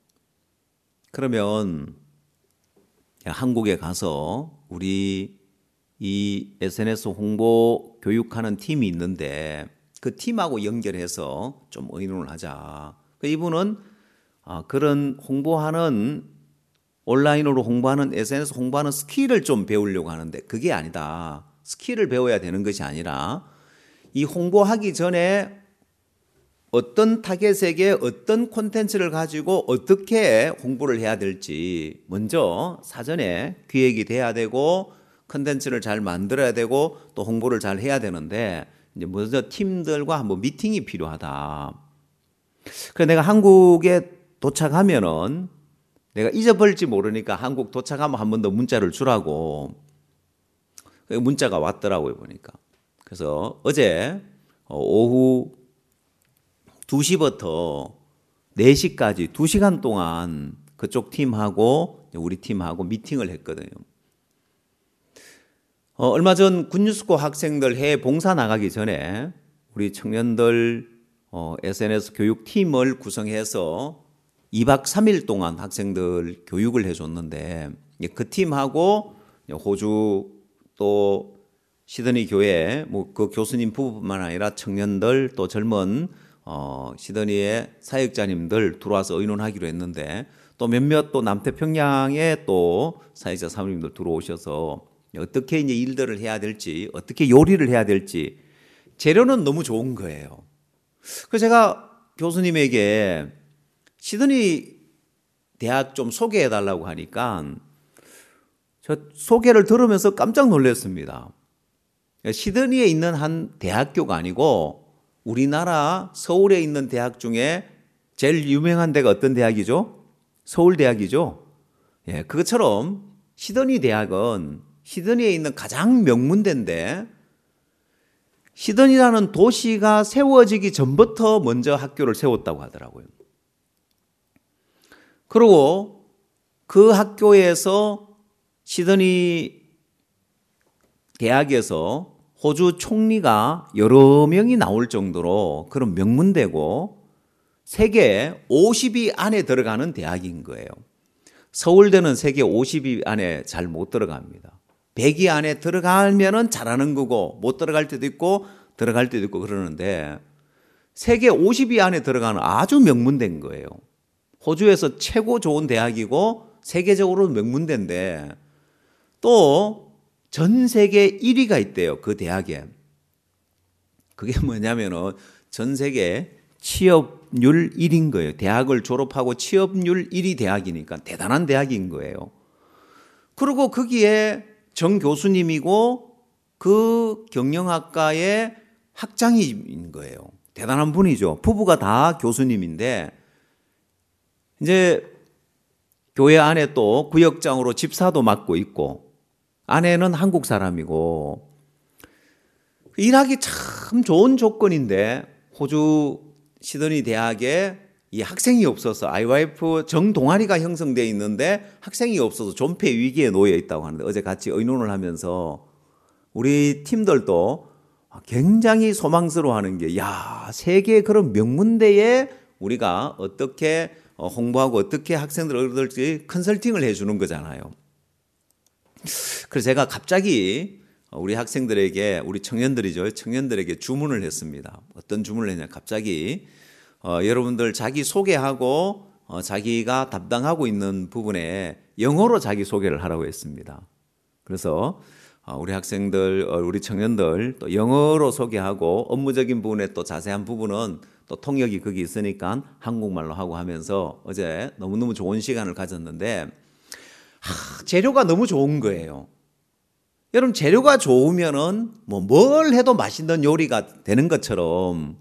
S1: 그러면 한국에 가서 우리 이 에스엔에스 홍보 교육하는 팀이 있는데 그 팀하고 연결해서 좀 의논을 하자. 이분은 그런 홍보하는, 온라인으로 홍보하는, 에스엔에스 홍보하는 스킬을 좀 배우려고 하는데 그게 아니다. 스킬을 배워야 되는 것이 아니라 이 홍보하기 전에 어떤 타겟에게 어떤 콘텐츠를 가지고 어떻게 홍보를 해야 될지 먼저 사전에 기획이 돼야 되고 콘텐츠를 잘 만들어야 되고 또 홍보를 잘 해야 되는데, 이제 먼저 팀들과 한번 미팅이 필요하다. 그래서 내가 한국에 도착하면은 내가 잊어버릴지 모르니까 한국 도착하면 한 번 더 문자를 주라고. 문자가 왔더라고요, 보니까. 그래서 어제 오후 두 시부터 네 시까지 두 시간 동안 그쪽 팀하고 우리 팀하고 미팅을 했거든요. 어, 얼마 전 군뉴스코 학생들 해외 봉사 나가기 전에 우리 청년들 어, 에스엔에스 교육팀을 구성해서 이 박 삼 일 동안 학생들 교육을 해줬는데 그 팀하고 호주 또 시드니 교회 뭐 그 교수님 부부뿐만 아니라 청년들 또 젊은 어, 시드니의 사역자님들 들어와서 의논하기로 했는데 또 몇몇 또 남태평양에 또 사역자 사모님들 들어오셔서 어떻게 이제 일들을 해야 될지 어떻게 요리를 해야 될지 재료는 너무 좋은 거예요. 그래서 제가 교수님에게 시드니 대학 좀 소개해 달라고 하니까 저 소개를 들으면서 깜짝 놀랐습니다. 시드니에 있는 한 대학교가 아니고 우리나라 서울에 있는 대학 중에 제일 유명한 데가 어떤 대학이죠? 서울대학이죠. 예, 그것처럼 시드니 대학은 시드니에 있는 가장 명문대인데 시드니라는 도시가 세워지기 전부터 먼저 학교를 세웠다고 하더라고요. 그리고 그 학교에서 시드니 대학에서 호주 총리가 여러 명이 나올 정도로 그런 명문대고 세계 오십 위 안에 들어가는 대학인 거예요. 서울대는 세계 오십 위 안에 잘 못 들어갑니다. 백 위 안에 들어가면은 잘하는 거고 못 들어갈 때도 있고 들어갈 때도 있고 그러는데 세계 오십 위 안에 들어가는 아주 명문대인 거예요. 호주에서 최고 좋은 대학이고 세계적으로 명문대인데 또 전 세계 일 위가 있대요. 그 대학에. 그게 뭐냐면은 전 세계 취업률 일 위인 거예요. 대학을 졸업하고 취업률 일 위 대학이니까 대단한 대학인 거예요. 그리고 거기에 정 교수님이고 그 경영학과의 학장인 거예요. 대단한 분이죠. 부부가 다 교수님인데 이제 교회 안에 또 구역장으로 집사도 맡고 있고 아내는 한국 사람이고 일하기 참 좋은 조건인데 호주 시드니 대학에 이 학생이 없어서 아이와이에프 정동아리가 형성되어 있는데 학생이 없어서 존폐 위기에 놓여 있다고 하는데 어제 같이 의논을 하면서 우리 팀들도 굉장히 소망스러워하는 게 야, 세계 그런 명문대에 우리가 어떻게 홍보하고 어떻게 학생들을 얻을지 컨설팅을 해주는 거잖아요. 그래서 제가 갑자기 우리 학생들에게 우리 청년들이죠. 청년들에게 주문을 했습니다. 어떤 주문을 했냐. 갑자기 어, 여러분들 자기 소개하고 어, 자기가 담당하고 있는 부분에 영어로 자기 소개를 하라고 했습니다. 그래서 어, 우리 학생들, 어, 우리 청년들 또 영어로 소개하고 업무적인 부분에 또 자세한 부분은 또 통역이 거기 있으니까 한국말로 하고 하면서 어제 너무너무 좋은 시간을 가졌는데 하, 재료가 너무 좋은 거예요. 여러분 재료가 좋으면은 뭐 뭘 해도 맛있는 요리가 되는 것처럼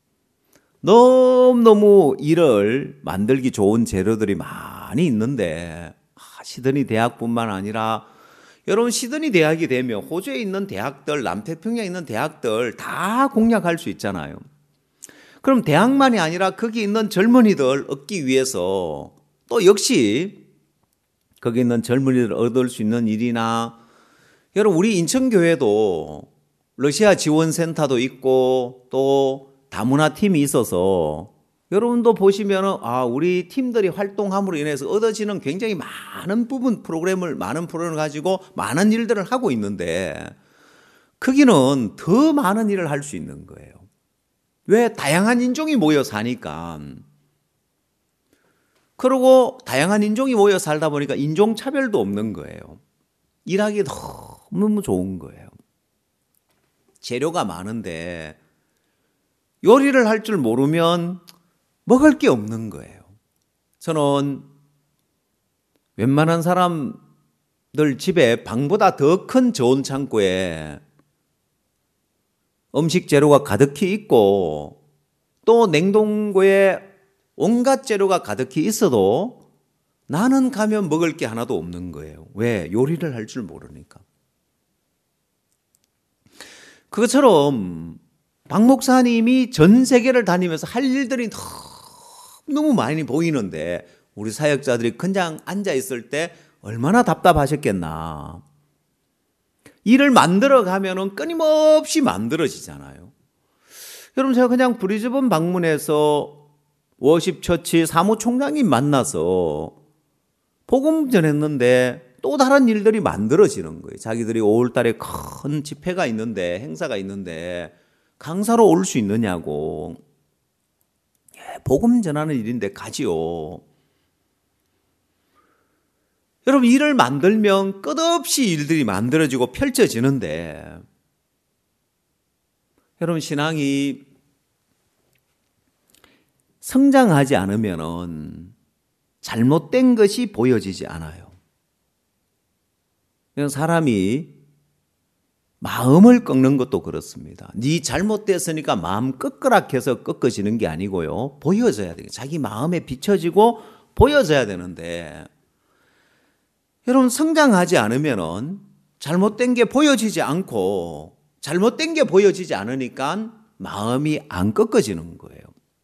S1: 너무너무 일을 만들기 좋은 재료들이 많이 있는데 시드니 대학뿐만 아니라 여러분 시드니 대학이 되면 호주에 있는 대학들, 남태평양에 있는 대학들 다 공략할 수 있잖아요. 그럼 대학만이 아니라 거기 있는 젊은이들 얻기 위해서 또 역시 거기 있는 젊은이들 얻을 수 있는 일이나 여러분 우리 인천교회도 러시아 지원센터도 있고 또 다문화 팀이 있어서 여러분도 보시면은 아 우리 팀들이 활동함으로 인해서 얻어지는 굉장히 많은 부분 프로그램을 많은 프로그램을 가지고 많은 일들을 하고 있는데 거기는 더 많은 일을 할 수 있는 거예요. 왜? 다양한 인종이 모여 사니까. 그리고 다양한 인종이 모여 살다 보니까 인종차별도 없는 거예요. 일하기 너무 좋은 거예요. 재료가 많은데 요리를 할 줄 모르면 먹을 게 없는 거예요. 저는 웬만한 사람들 집에 방보다 더 큰 저온 창고에 음식 재료가 가득히 있고 또 냉동고에 온갖 재료가 가득히 있어도 나는 가면 먹을 게 하나도 없는 거예요. 왜? 요리를 할 줄 모르니까. 그것처럼 박 목사님이 전 세계를 다니면서 할 일들이 너무 많이 보이는데 우리 사역자들이 그냥 앉아 있을 때 얼마나 답답하셨겠나. 일을 만들어 가면은 끊임없이 만들어지잖아요. 여러분, 제가 그냥 브리즈번 방문해서 워십 처치 사무총장님 만나서 복음 전했는데 또 다른 일들이 만들어지는 거예요. 자기들이 오월 달에 큰 집회가 있는데, 행사가 있는데 강사로 올 수 있느냐고. 복음 전하는 일인데 가지요. 여러분, 일을 만들면 끝없이 일들이 만들어지고 펼쳐지는데, 여러분, 신앙이 성장하지 않으면 잘못된 것이 보여지지 않아요. 사람이 마음을 꺾는 것도 그렇습니다. 네 잘못됐으니까 마음 끄끄락해서 꺾어지는 게 아니고요. 보여져야 돼요. 자기 마음에 비춰지고 보여져야 되는데, 여러분, 성장하지 않으면 잘못된 게 보여지지 않고 잘못된 게 보여지지 않으니까 마음이 안 꺾어지는 거예요.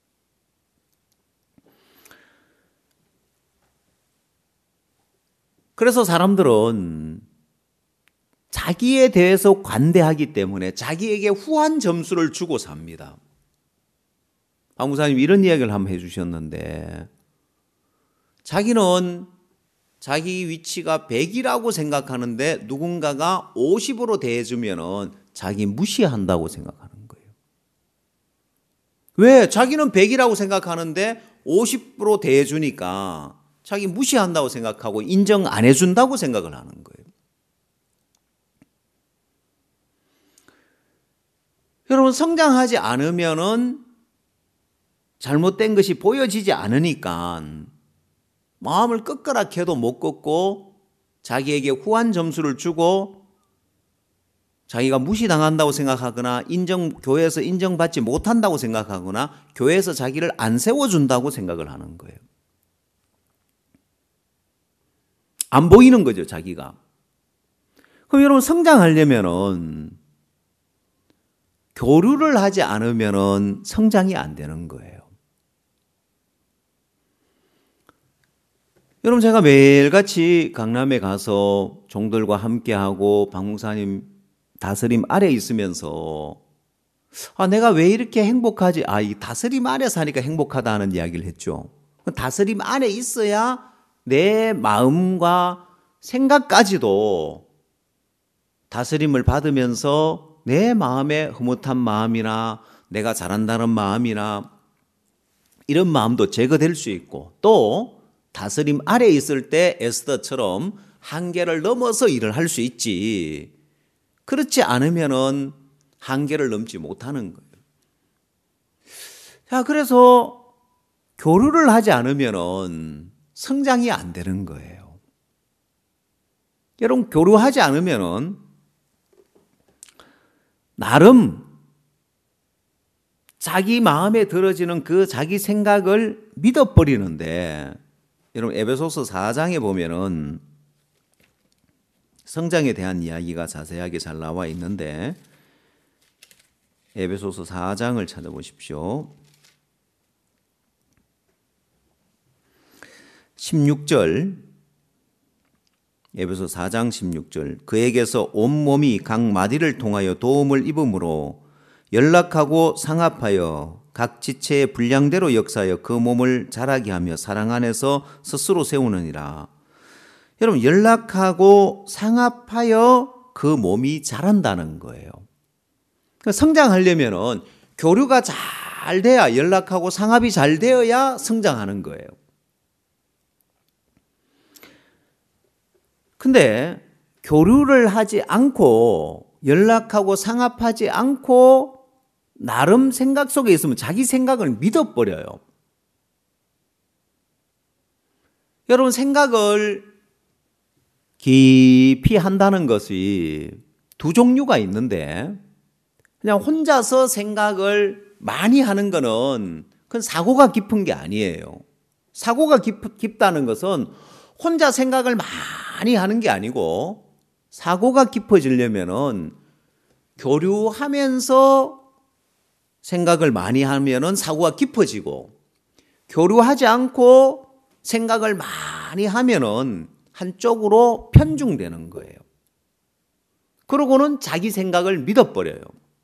S1: 그래서 사람들은 자기에 대해서 관대하기 때문에 자기에게 후한 점수를 주고 삽니다. 박 목사님 이런 이야기를 한번 해주셨는데, 자기는 자기 위치가 백이라고 생각하는데 누군가가 오십으로 대해주면 자기 무시한다고 생각하는 거예요. 왜? 자기는 백이라고 생각하는데 오십으로 대해주니까 자기 무시한다고 생각하고 인정 안 해준다고 생각을 하는 거예요. 여러분, 성장하지 않으면은 잘못된 것이 보여지지 않으니까 마음을 끄끄락해도 못 꺾고 자기에게 후한 점수를 주고 자기가 무시당한다고 생각하거나 인정, 교회에서 인정받지 못한다고 생각하거나 교회에서 자기를 안 세워준다고 생각을 하는 거예요. 안 보이는 거죠, 자기가. 그럼 여러분, 성장하려면은 교류를 하지 않으면은 성장이 안 되는 거예요. 여러분, 제가 매일같이 강남에 가서 종들과 함께하고 박 목사님 다스림 아래 있으면서 아, 내가 왜 이렇게 행복하지? 아, 이 다스림 아래 사니까 행복하다는 이야기를 했죠. 다스림 안에 있어야 내 마음과 생각까지도 다스림을 받으면서 내 마음에 흐뭇한 마음이나 내가 잘한다는 마음이나 이런 마음도 제거될 수 있고, 또 다스림 아래 있을 때 에스더처럼 한계를 넘어서 일을 할 수 있지, 그렇지 않으면은 한계를 넘지 못하는 거예요. 자, 그래서 교류를 하지 않으면은 성장이 안 되는 거예요. 여러분, 교류하지 않으면은 나름 자기 마음에 들어지는 그 자기 생각을 믿어버리는데, 여러분, 에베소서 사 장에 보면은 성장에 대한 이야기가 자세하게 잘 나와 있는데, 에베소서 사 장을 찾아보십시오. 십육 절, 에베소 사 장 십육 절. 그에게서 온몸이 각 마디를 통하여 도움을 입음으로 연락하고 상합하여 각 지체의 분량대로 역사하여 그 몸을 자라게 하며 사랑 안에서 스스로 세우느니라. 여러분, 연락하고 상합하여 그 몸이 자란다는 거예요. 그러니까 성장하려면은 교류가 잘 돼야, 연락하고 상합이 잘 되어야 성장하는 거예요. 근데 교류를 하지 않고 연락하고 상합하지 않고 나름 생각 속에 있으면 자기 생각을 믿어버려요. 여러분, 생각을 깊이 한다는 것이 두 종류가 있는데, 그냥 혼자서 생각을 많이 하는 거는 그건 사고가 깊은 게 아니에요. 사고가 깊, 깊다는 것은 혼자 생각을 많이 하는 게 아니고 사고가 깊어지려면은 교류하면서 생각을 많이 하면은 사고가 깊어지고, 교류하지 않고 생각을 많이 하면은 한쪽으로 편중되는 거예요. 그러고는 자기 생각을 믿어버려요.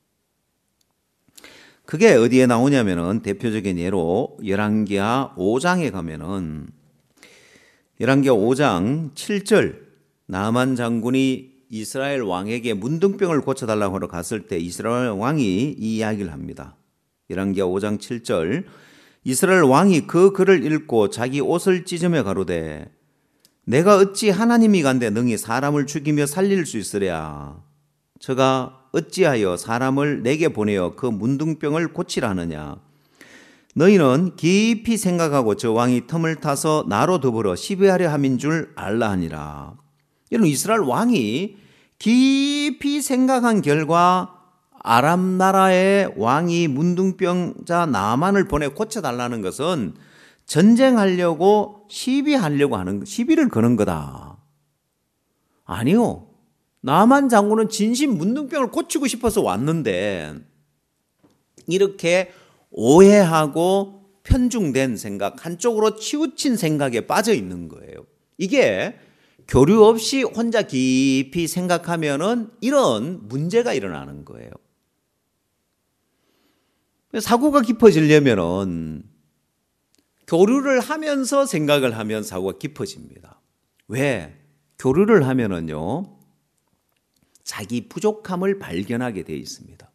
S1: 그게 어디에 나오냐면은 대표적인 예로 열왕기하 오 장에 가면은 열왕기하 오 장 칠 절, 나만 장군이 이스라엘 왕에게 문둥병을 고쳐달라고 하러 갔을 때 이스라엘 왕이 이 이야기를 합니다. 열왕기하 오 장 칠 절, 이스라엘 왕이 그 글을 읽고 자기 옷을 찢으며 가로되 내가 어찌 하나님이간데 능히 사람을 죽이며 살릴 수 있으랴. 저가 어찌하여 사람을 내게 보내어 그 문둥병을 고치라 하느냐. 너희는 깊이 생각하고 저 왕이 틈을 타서 나로 더불어 시비하려 함인 줄 알라 하니라. 여러분, 이스라엘 왕이 깊이 생각한 결과 아람 나라의 왕이 문둥병자 나만을 보내 고쳐달라는 것은 전쟁하려고 시비하려고 하는, 시비를 거는 거다. 아니요. 나만 장군은 진심 문둥병을 고치고 싶어서 왔는데 이렇게 오해하고 편중된 생각, 한쪽으로 치우친 생각에 빠져 있는 거예요. 이게 교류 없이 혼자 깊이 생각하면은 이런 문제가 일어나는 거예요. 사고가 깊어지려면은 교류를 하면서 생각을 하면 사고가 깊어집니다. 왜? 교류를 하면은요, 자기 부족함을 발견하게 되어 있습니다.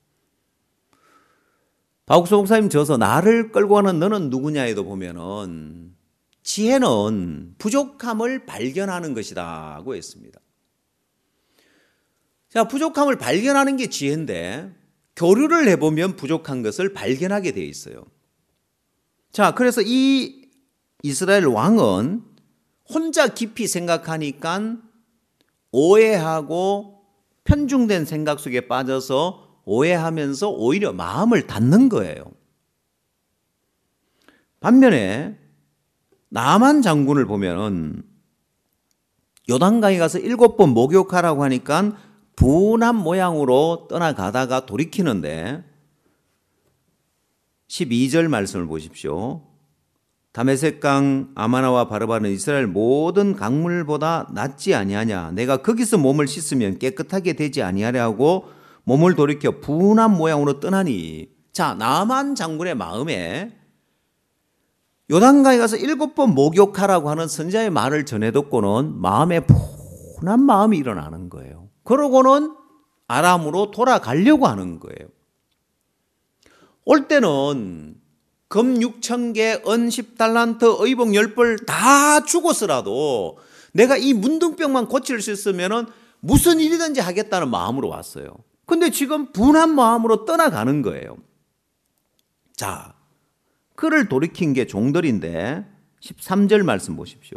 S1: 박옥수 목사님 저서 나를 끌고 가는 너는 누구냐에도 보면은 지혜는 부족함을 발견하는 것이다고 했습니다. 자, 부족함을 발견하는 게 지혜인데 교류를 해보면 부족한 것을 발견하게 되어 있어요. 자, 그래서 이 이스라엘 왕은 혼자 깊이 생각하니까 오해하고 편중된 생각 속에 빠져서 오해하면서 오히려 마음을 닫는 거예요. 반면에 나만 장군을 보면은 요단강에 가서 일곱 번 목욕하라고 하니까 분한 모양으로 떠나가다가 돌이키는데 십이 절 말씀을 보십시오. 다메섹강 아마나와 바르바는 이스라엘 모든 강물보다 낫지 아니하냐. 내가 거기서 몸을 씻으면 깨끗하게 되지 아니하려 하고 몸을 돌이켜 분한 모양으로 떠나니. 자, 나만 장군의 마음에 요단강에 가서 일곱 번 목욕하라고 하는 선지자의 말을 전해 듣고는 마음에 분한 마음이 일어나는 거예요. 그러고는 아람으로 돌아가려고 하는 거예요. 올 때는 금 육천 개, 은 십 달란트, 의복 십 벌 다 죽었으라도 내가 이 문둥병만 고칠 수 있으면 무슨 일이든지 하겠다는 마음으로 왔어요. 근데 지금 분한 마음으로 떠나가는 거예요. 자, 그를 돌이킨 게 종들인데 십삼 절 말씀 보십시오.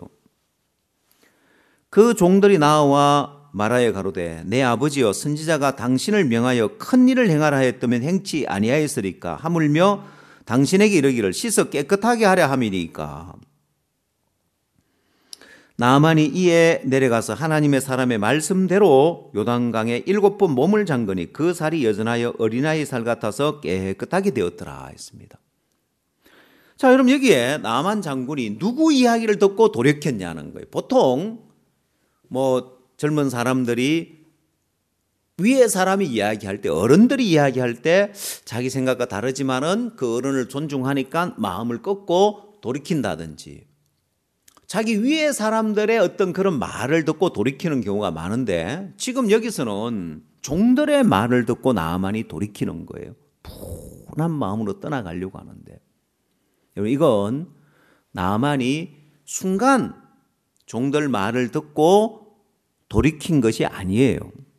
S1: 그 종들이 나와 말하여 가로되 내 아버지여 선지자가 당신을 명하여 큰 일을 행하라 하였다면 행치 아니하였으리까. 하물며 당신에게 이르기를 씻어 깨끗하게 하려 함이니까. 나만이 이에 내려가서 하나님의 사람의 말씀대로 요단강에 일곱 번 몸을 잠그니 그 살이 여전하여 어린아이 살 같아서 깨끗하게 되었더라 했습니다. 자, 여러분, 여기에 나만 장군이 누구 이야기를 듣고 돌이켰냐는 거예요. 보통 뭐 젊은 사람들이 위에 사람이 이야기할 때, 어른들이 이야기할 때 자기 생각과 다르지만은 그 어른을 존중하니까 마음을 꺾고 돌이킨다든지, 자기 위에 사람들의 어떤 그런 말을 듣고 돌이키는 경우가 많은데 지금 여기서는 종들의 말을 듣고 나만이 돌이키는 거예요. 분한 마음으로 떠나가려고 하는데, 여러분, 이건 나만이 순간 종들 말을 듣고 돌이킨 것이 아니에요.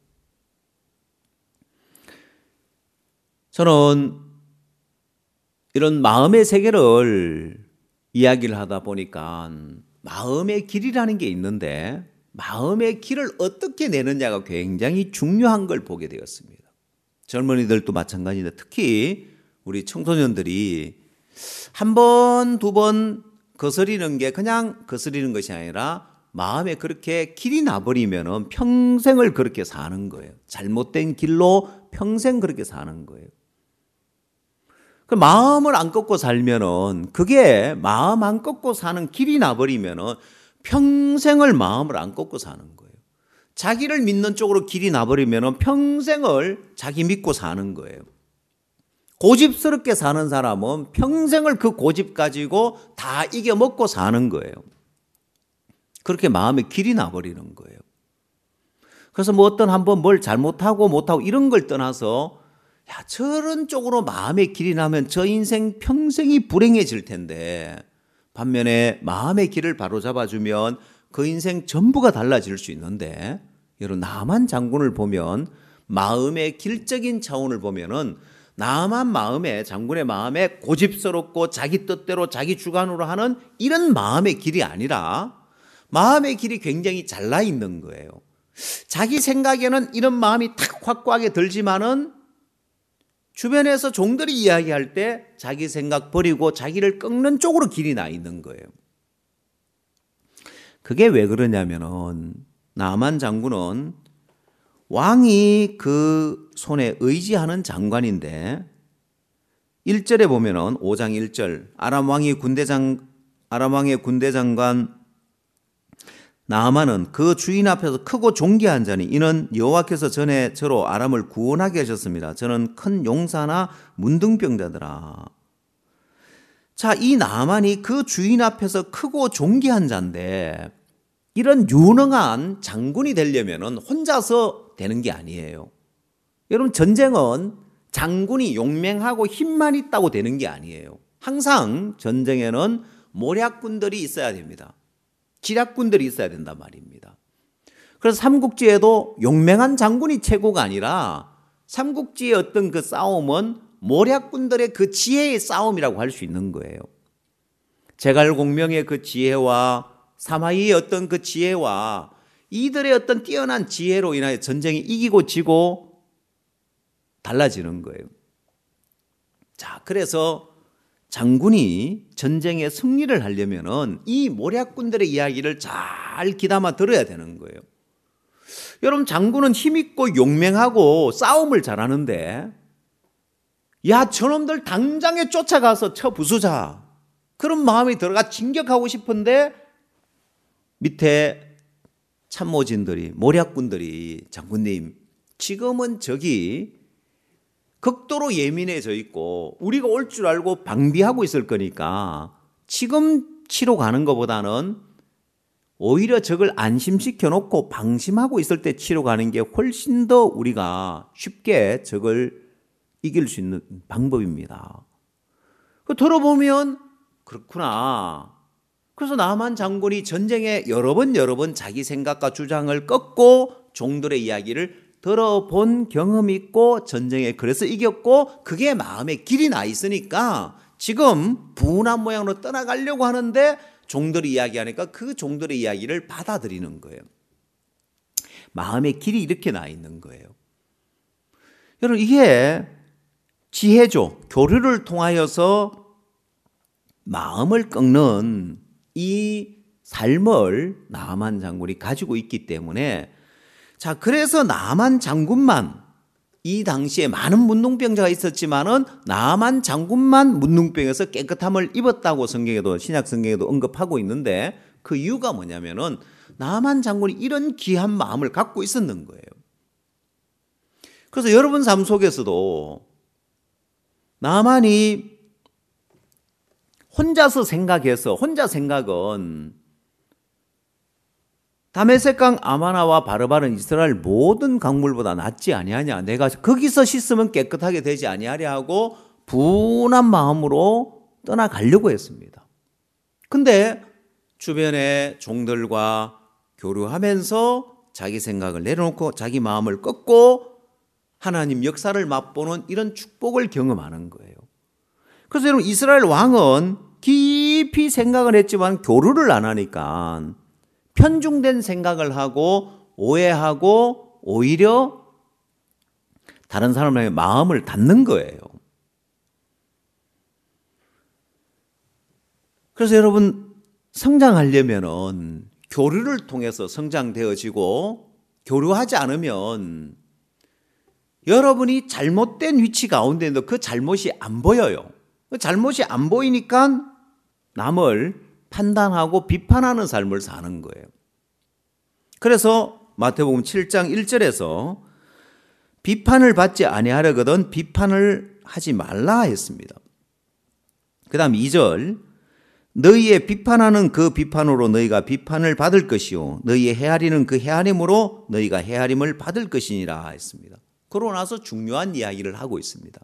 S1: 저는 이런 마음의 세계를 이야기를 하다 보니까 마음의 길이라는 게 있는데 마음의 길을 어떻게 내느냐가 굉장히 중요한 걸 보게 되었습니다. 젊은이들도 마찬가지인데 특히 우리 청소년들이 한 번, 두 번 거스리는 게 그냥 거스리는 것이 아니라 마음에 그렇게 길이 나버리면 평생을 그렇게 사는 거예요. 잘못된 길로 평생 그렇게 사는 거예요. 그 마음을 안 꺾고 살면은 그게 마음 안 꺾고 사는 길이 나버리면은 평생을 마음을 안 꺾고 사는 거예요. 자기를 믿는 쪽으로 길이 나버리면은 평생을 자기 믿고 사는 거예요. 고집스럽게 사는 사람은 평생을 그 고집 가지고 다 이겨먹고 사는 거예요. 그렇게 마음의 길이 나버리는 거예요. 그래서 뭐 어떤 한번 뭘 잘못하고 못하고 이런 걸 떠나서 야, 저런 쪽으로 마음의 길이 나면 저 인생 평생이 불행해질 텐데 반면에 마음의 길을 바로잡아주면 그 인생 전부가 달라질 수 있는데 여러분 나만 장군을 보면 마음의 길적인 차원을 보면은 나만 마음에 장군의 마음에 고집스럽고 자기 뜻대로 자기 주관으로 하는 이런 마음의 길이 아니라 마음의 길이 굉장히 잘나 있는 거예요. 자기 생각에는 이런 마음이 탁 확고하게 들지만은 주변에서 종들이 이야기할 때 자기 생각 버리고 자기를 꺾는 쪽으로 길이 나 있는 거예요. 그게 왜 그러냐면은 나만 장군은 왕이 그 손에 의지하는 장관인데 일 절에 보면은 오 장 일 절 아람 왕이 군대장 아람 왕의 군대 장관 나아만은 그 주인 앞에서 크고 존귀한 자니 이는 여호와께서 전에 저로 아람을 구원하게 하셨습니다. 저는 큰 용사나 문둥병자더라. 자, 이 나아만이 그 주인 앞에서 크고 존귀한 자인데 이런 유능한 장군이 되려면 혼자서 되는 게 아니에요. 여러분 전쟁은 장군이 용맹하고 힘만 있다고 되는 게 아니에요. 항상 전쟁에는 모략군들이 있어야 됩니다. 지략군들이 있어야 된단 말입니다. 그래서 삼국지에도 용맹한 장군이 최고가 아니라 삼국지의 어떤 그 싸움은 모략군들의 그 지혜의 싸움이라고 할 수 있는 거예요. 제갈공명의 그 지혜와 사마이의 어떤 그 지혜와 이들의 어떤 뛰어난 지혜로 인하여 전쟁이 이기고 지고 달라지는 거예요. 자, 그래서 장군이 전쟁에 승리를 하려면은 이 모략군들의 이야기를 잘 귀담아 들어야 되는 거예요. 여러분 장군은 힘있고 용맹하고 싸움을 잘하는데 야 저놈들 당장에 쫓아가서 쳐 부수자 그런 마음이 들어가 진격하고 싶은데 밑에 참모진들이 모략군들이 장군님 지금은 저기 극도로 예민해져 있고 우리가 올 줄 알고 방비하고 있을 거니까 지금 치러 가는 것보다는 오히려 적을 안심시켜 놓고 방심하고 있을 때 치러 가는 게 훨씬 더 우리가 쉽게 적을 이길 수 있는 방법입니다. 들어보면 그렇구나. 그래서 나만 장군이 전쟁에 여러 번 여러 번 자기 생각과 주장을 꺾고 종들의 이야기를 들어본 경험이 있고 전쟁에 그래서 이겼고 그게 마음에 길이 나 있으니까 지금 분한 모양으로 떠나가려고 하는데 종들이 이야기하니까 그 종들의 이야기를 받아들이는 거예요. 마음에 길이 이렇게 나 있는 거예요. 여러분 이게 지혜죠. 교류를 통하여서 마음을 꺾는 이 삶을 나아만 장군이 가지고 있기 때문에 자, 그래서 나아만 장군만 이 당시에 많은 문둥병자가 있었지만은 나아만 장군만 문둥병에서 깨끗함을 입었다고 성경에도 신약 성경에도 언급하고 있는데 그 이유가 뭐냐면은 나아만 장군이 이런 귀한 마음을 갖고 있었는 거예요. 그래서 여러분 삶 속에서도 나아만이 혼자서 생각해서 혼자 생각은 다메섹강 아마나와 바르바는 이스라엘 모든 강물보다 낫지 아니하냐. 내가 거기서 씻으면 깨끗하게 되지 아니하랴 하고 분한 마음으로 떠나가려고 했습니다. 근데 주변의 종들과 교류하면서 자기 생각을 내려놓고 자기 마음을 꺾고 하나님 역사를 맛보는 이런 축복을 경험하는 거예요. 그래서 여러분 이스라엘 왕은 깊이 생각을 했지만 교류를 안 하니까 편중된 생각을 하고 오해하고 오히려 다른 사람의 마음을 닫는 거예요. 그래서 여러분 성장하려면은 교류를 통해서 성장되어지고 교류하지 않으면 여러분이 잘못된 위치 가운데 있는데 그 잘못이 안 보여요. 그 잘못이 안 보이니까 남을 판단하고 비판하는 삶을 사는 거예요. 그래서 마태복음 칠 장 일 절에서 비판을 받지 아니하려거든 비판을 하지 말라 했습니다. 그 다음 이 절, 너희의 비판하는 그 비판으로 너희가 비판을 받을 것이요 너희의 헤아리는 그 헤아림으로 너희가 헤아림을 받을 것이니라 했습니다. 그러고 나서 중요한 이야기를 하고 있습니다.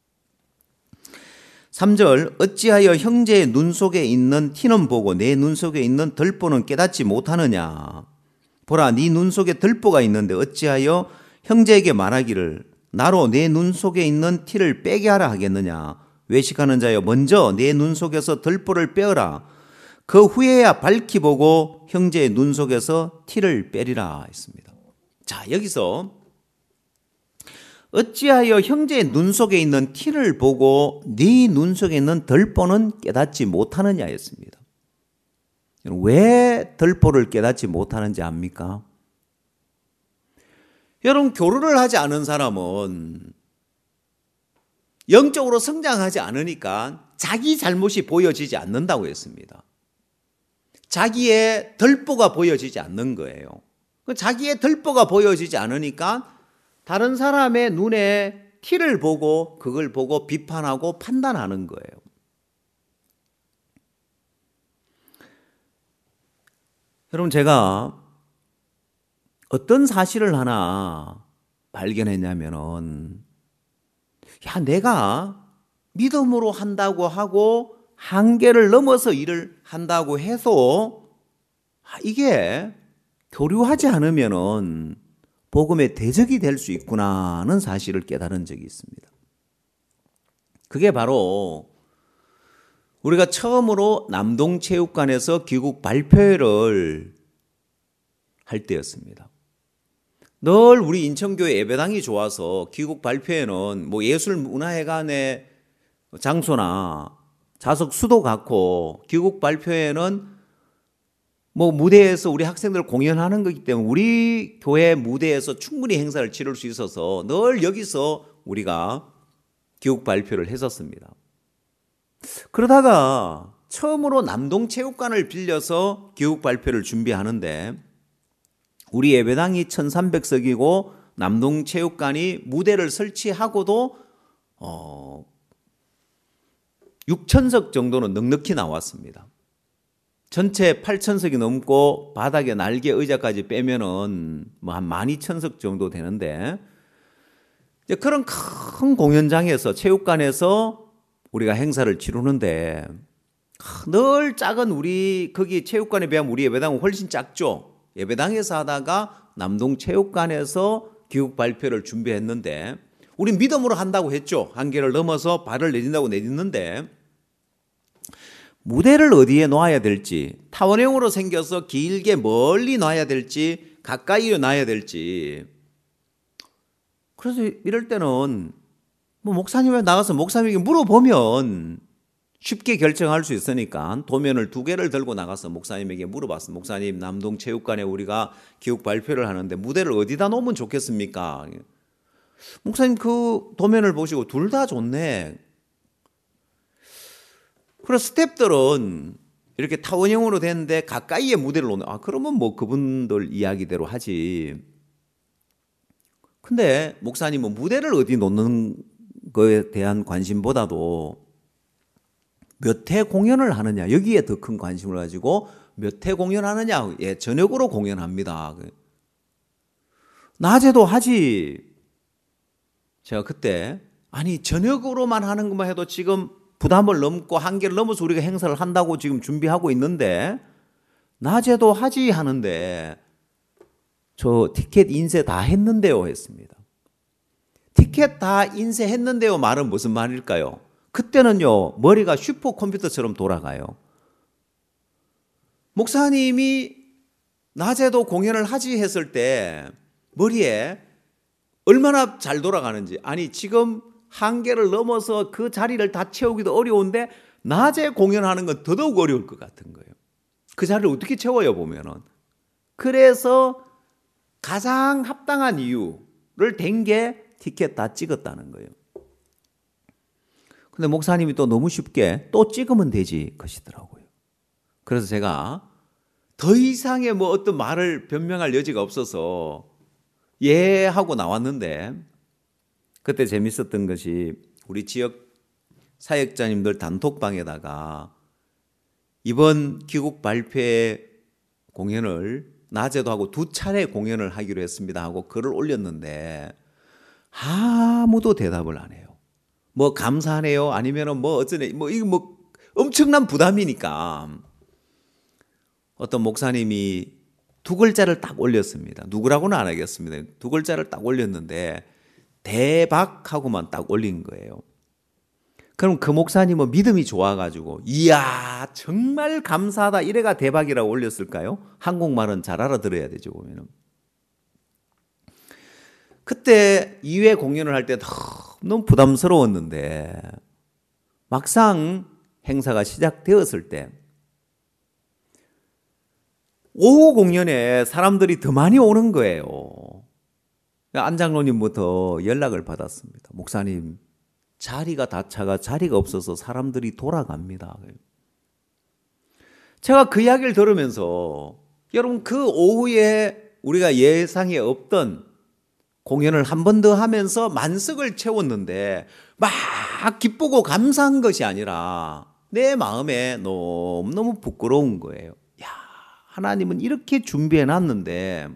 S1: 삼 절, 어찌하여 형제의 눈 속에 있는 티는 보고 내 눈 속에 있는 덜보는 깨닫지 못하느냐. 보라, 네 눈 속에 덜보가 있는데 어찌하여 형제에게 말하기를 나로 내 눈 속에 있는 티를 빼게 하라 하겠느냐. 외식하는 자여, 먼저 내 눈 속에서 덜보를 빼어라. 그 후에야 밝히 보고 형제의 눈 속에서 티를 빼리라 했습니다. 자, 여기서 어찌하여 형제의 눈 속에 있는 티를 보고 네 눈 속에 있는 덜보는 깨닫지 못하느냐 했습니다. 왜 덜보를 깨닫지 못하는지 압니까? 여러분, 교류를 하지 않은 사람은 영적으로 성장하지 않으니까 자기 잘못이 보여지지 않는다고 했습니다. 자기의 덜보가 보여지지 않는 거예요. 자기의 덜보가 보여지지 않으니까 다른 사람의 눈에 티를 보고 그걸 보고 비판하고 판단하는 거예요. 여러분, 제가 어떤 사실을 하나 발견했냐면은, 야, 내가 믿음으로 한다고 하고 한계를 넘어서 일을 한다고 해서 이게 교류하지 않으면은 복음의 대적이 될 수 있구나는 사실을 깨달은 적이 있습니다. 그게 바로 우리가 처음으로 남동체육관에서 귀국 발표회를 할 때였습니다. 늘 우리 인천교회 예배당이 좋아서 귀국 발표회는 뭐 예술문화회관의 장소나 좌석 수도 갖고 귀국 발표회는 뭐 무대에서 우리 학생들 공연하는 거기 때문에 우리 교회 무대에서 충분히 행사를 치를 수 있어서 늘 여기서 우리가 귀국 발표를 했었습니다. 그러다가 처음으로 남동체육관을 빌려서 귀국 발표를 준비하는데 우리 예배당이 천삼백 석이고 남동체육관이 무대를 설치하고도 어, 육천 석 정도는 넉넉히 나왔습니다. 전체 팔천 석이 넘고 바닥에 날개 의자까지 빼면은 뭐 한 만 이천 석 정도 되는데 이제 그런 큰 공연장에서 체육관에서 우리가 행사를 치르는데 늘 작은 우리 거기 체육관에 비하면 우리 예배당은 훨씬 작죠. 예배당에서 하다가 남동체육관에서 교육 발표를 준비했는데 우리 믿음으로 한다고 했죠. 한계를 넘어서 발을 내딛는다고 내딛는데 무대를 어디에 놔야 될지, 타원형으로 생겨서 길게 멀리 놔야 될지, 가까이 놔야 될지. 그래서 이럴 때는 뭐 목사님에 나가서 목사님에게 물어보면 쉽게 결정할 수 있으니까 도면을 두 개를 들고 나가서 목사님에게 물어봤습니다. 목사님, 남동체육관에 우리가 교육 발표를 하는데 무대를 어디다 놓으면 좋겠습니까? 목사님 그 도면을 보시고 둘 다 좋네. 그래서 스태프들은 이렇게 타원형으로 됐는데 가까이에 무대를 놓는, 아, 그러면 뭐 그분들 이야기대로 하지. 근데 목사님은 무대를 어디 놓는 거에 대한 관심보다도 몇 회 공연을 하느냐, 여기에 더 큰 관심을 가지고 몇 회 공연하느냐, 예, 저녁으로 공연합니다. 낮에도 하지. 제가 그때, 아니, 저녁으로만 하는 것만 해도 지금 부담을 넘고 한계를 넘어서 우리가 행사를 한다고 지금 준비하고 있는데 낮에도 하지 하는데 저 티켓 인쇄 다 했는데요 했습니다. 티켓 다 인쇄했는데요 말은 무슨 말일까요? 그때는요 머리가 슈퍼컴퓨터처럼 돌아가요. 목사님이 낮에도 공연을 하지 했을 때 머리에 얼마나 잘 돌아가는지, 아니 지금 한계를 넘어서 그 자리를 다 채우기도 어려운데 낮에 공연하는 건 더더욱 어려울 것 같은 거예요. 그 자리를 어떻게 채워요 보면은. 그래서 가장 합당한 이유를 댄 게 티켓 다 찍었다는 거예요. 근데 목사님이 또 너무 쉽게 또 찍으면 되지 것이더라고요. 그래서 제가 더 이상의 뭐 어떤 말을 변명할 여지가 없어서 예 하고 나왔는데, 그때 재밌었던 것이 우리 지역 사역자님들 단톡방에다가 이번 귀국 발표회 공연을 낮에도 하고 두 차례 공연을 하기로 했습니다 하고 글을 올렸는데 아무도 대답을 안 해요. 뭐 감사하네요 아니면은 뭐 어쩌네 뭐 이거 뭐 엄청난 부담이니까 어떤 목사님이 두 글자를 딱 올렸습니다. 누구라고는 안 하겠습니다. 두 글자를 딱 올렸는데 대박하고만 딱 올린 거예요. 그럼 그 목사님은 믿음이 좋아가지고 이야 정말 감사하다 이래가 대박이라고 올렸을까요? 한국말은 잘 알아들어야 되죠 보면은. 그때 이 회 공연을 할 때 너무 부담스러웠는데 막상 행사가 시작되었을 때 오후 공연에 사람들이 더 많이 오는 거예요. 안장로님부터 연락을 받았습니다. 목사님 자리가 다 차가 자리가 없어서 사람들이 돌아갑니다. 제가 그 이야기를 들으면서 여러분 그 오후에 우리가 예상에 없던 공연을 한 번 더 하면서 만석을 채웠는데 막 기쁘고 감사한 것이 아니라 내 마음에 너무너무 부끄러운 거예요. 야, 하나님은 이렇게 준비해 놨는데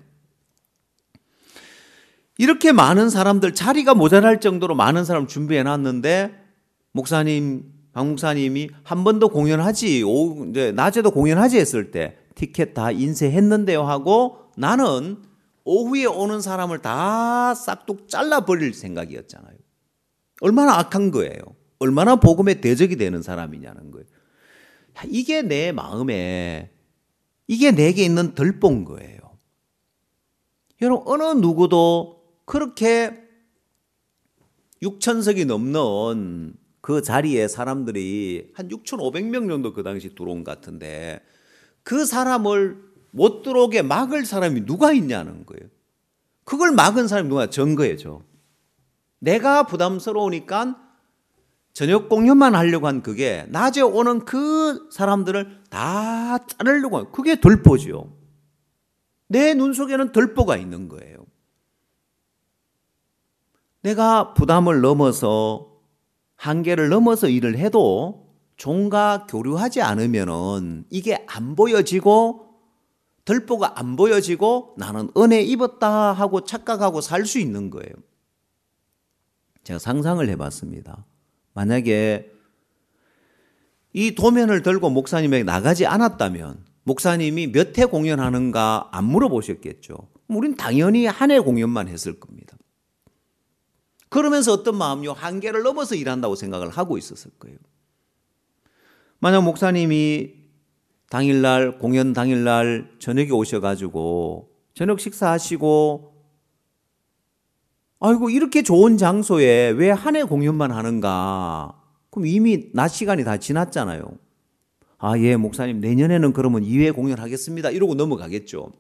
S1: 이렇게 많은 사람들 자리가 모자랄 정도로 많은 사람 준비해 놨는데 목사님, 박 목사님이 한 번 더 공연하지 오후 이제 낮에도 공연하지 했을 때 티켓 다 인쇄했는데요 하고 나는 오후에 오는 사람을 다 싹둑 잘라버릴 생각이었잖아요. 얼마나 악한 거예요. 얼마나 복음에 대적이 되는 사람이냐는 거예요. 이게 내 마음에 이게 내게 있는 덜본 거예요. 여러분 어느 누구도 그렇게 육천 석이 넘는 그 자리에 사람들이 한 육천오백 명 정도 그 당시 들어온 것 같은데 그 사람을 못 들어오게 막을 사람이 누가 있냐는 거예요. 그걸 막은 사람이 누가? 전 거예요. 저. 내가 부담스러우니까 저녁 공연만 하려고 한 그게 낮에 오는 그 사람들을 다 자르려고 한 그게 덜보죠. 내 눈 속에는 덜보가 있는 거예요. 내가 부담을 넘어서 한계를 넘어서 일을 해도 종과 교류하지 않으면은 이게 안 보여지고 덜보가 안 보여지고 나는 은혜 입었다 하고 착각하고 살 수 있는 거예요. 제가 상상을 해봤습니다. 만약에 이 도면을 들고 목사님에게 나가지 않았다면 목사님이 몇 회 공연하는가 안 물어보셨겠죠. 우린 당연히 한 회 공연만 했을 겁니다. 그러면서 어떤 마음이요? 한계를 넘어서 일한다고 생각을 하고 있었을 거예요. 만약 목사님이 당일날 공연 당일날 저녁에 오셔가지고 저녁 식사하시고 아이고 이렇게 좋은 장소에 왜 한 해 공연만 하는가? 그럼 이미 낮 시간이 다 지났잖아요. 아, 예, 목사님 내년에는 그러면 이 회 공연하겠습니다. 이러고 넘어가겠죠.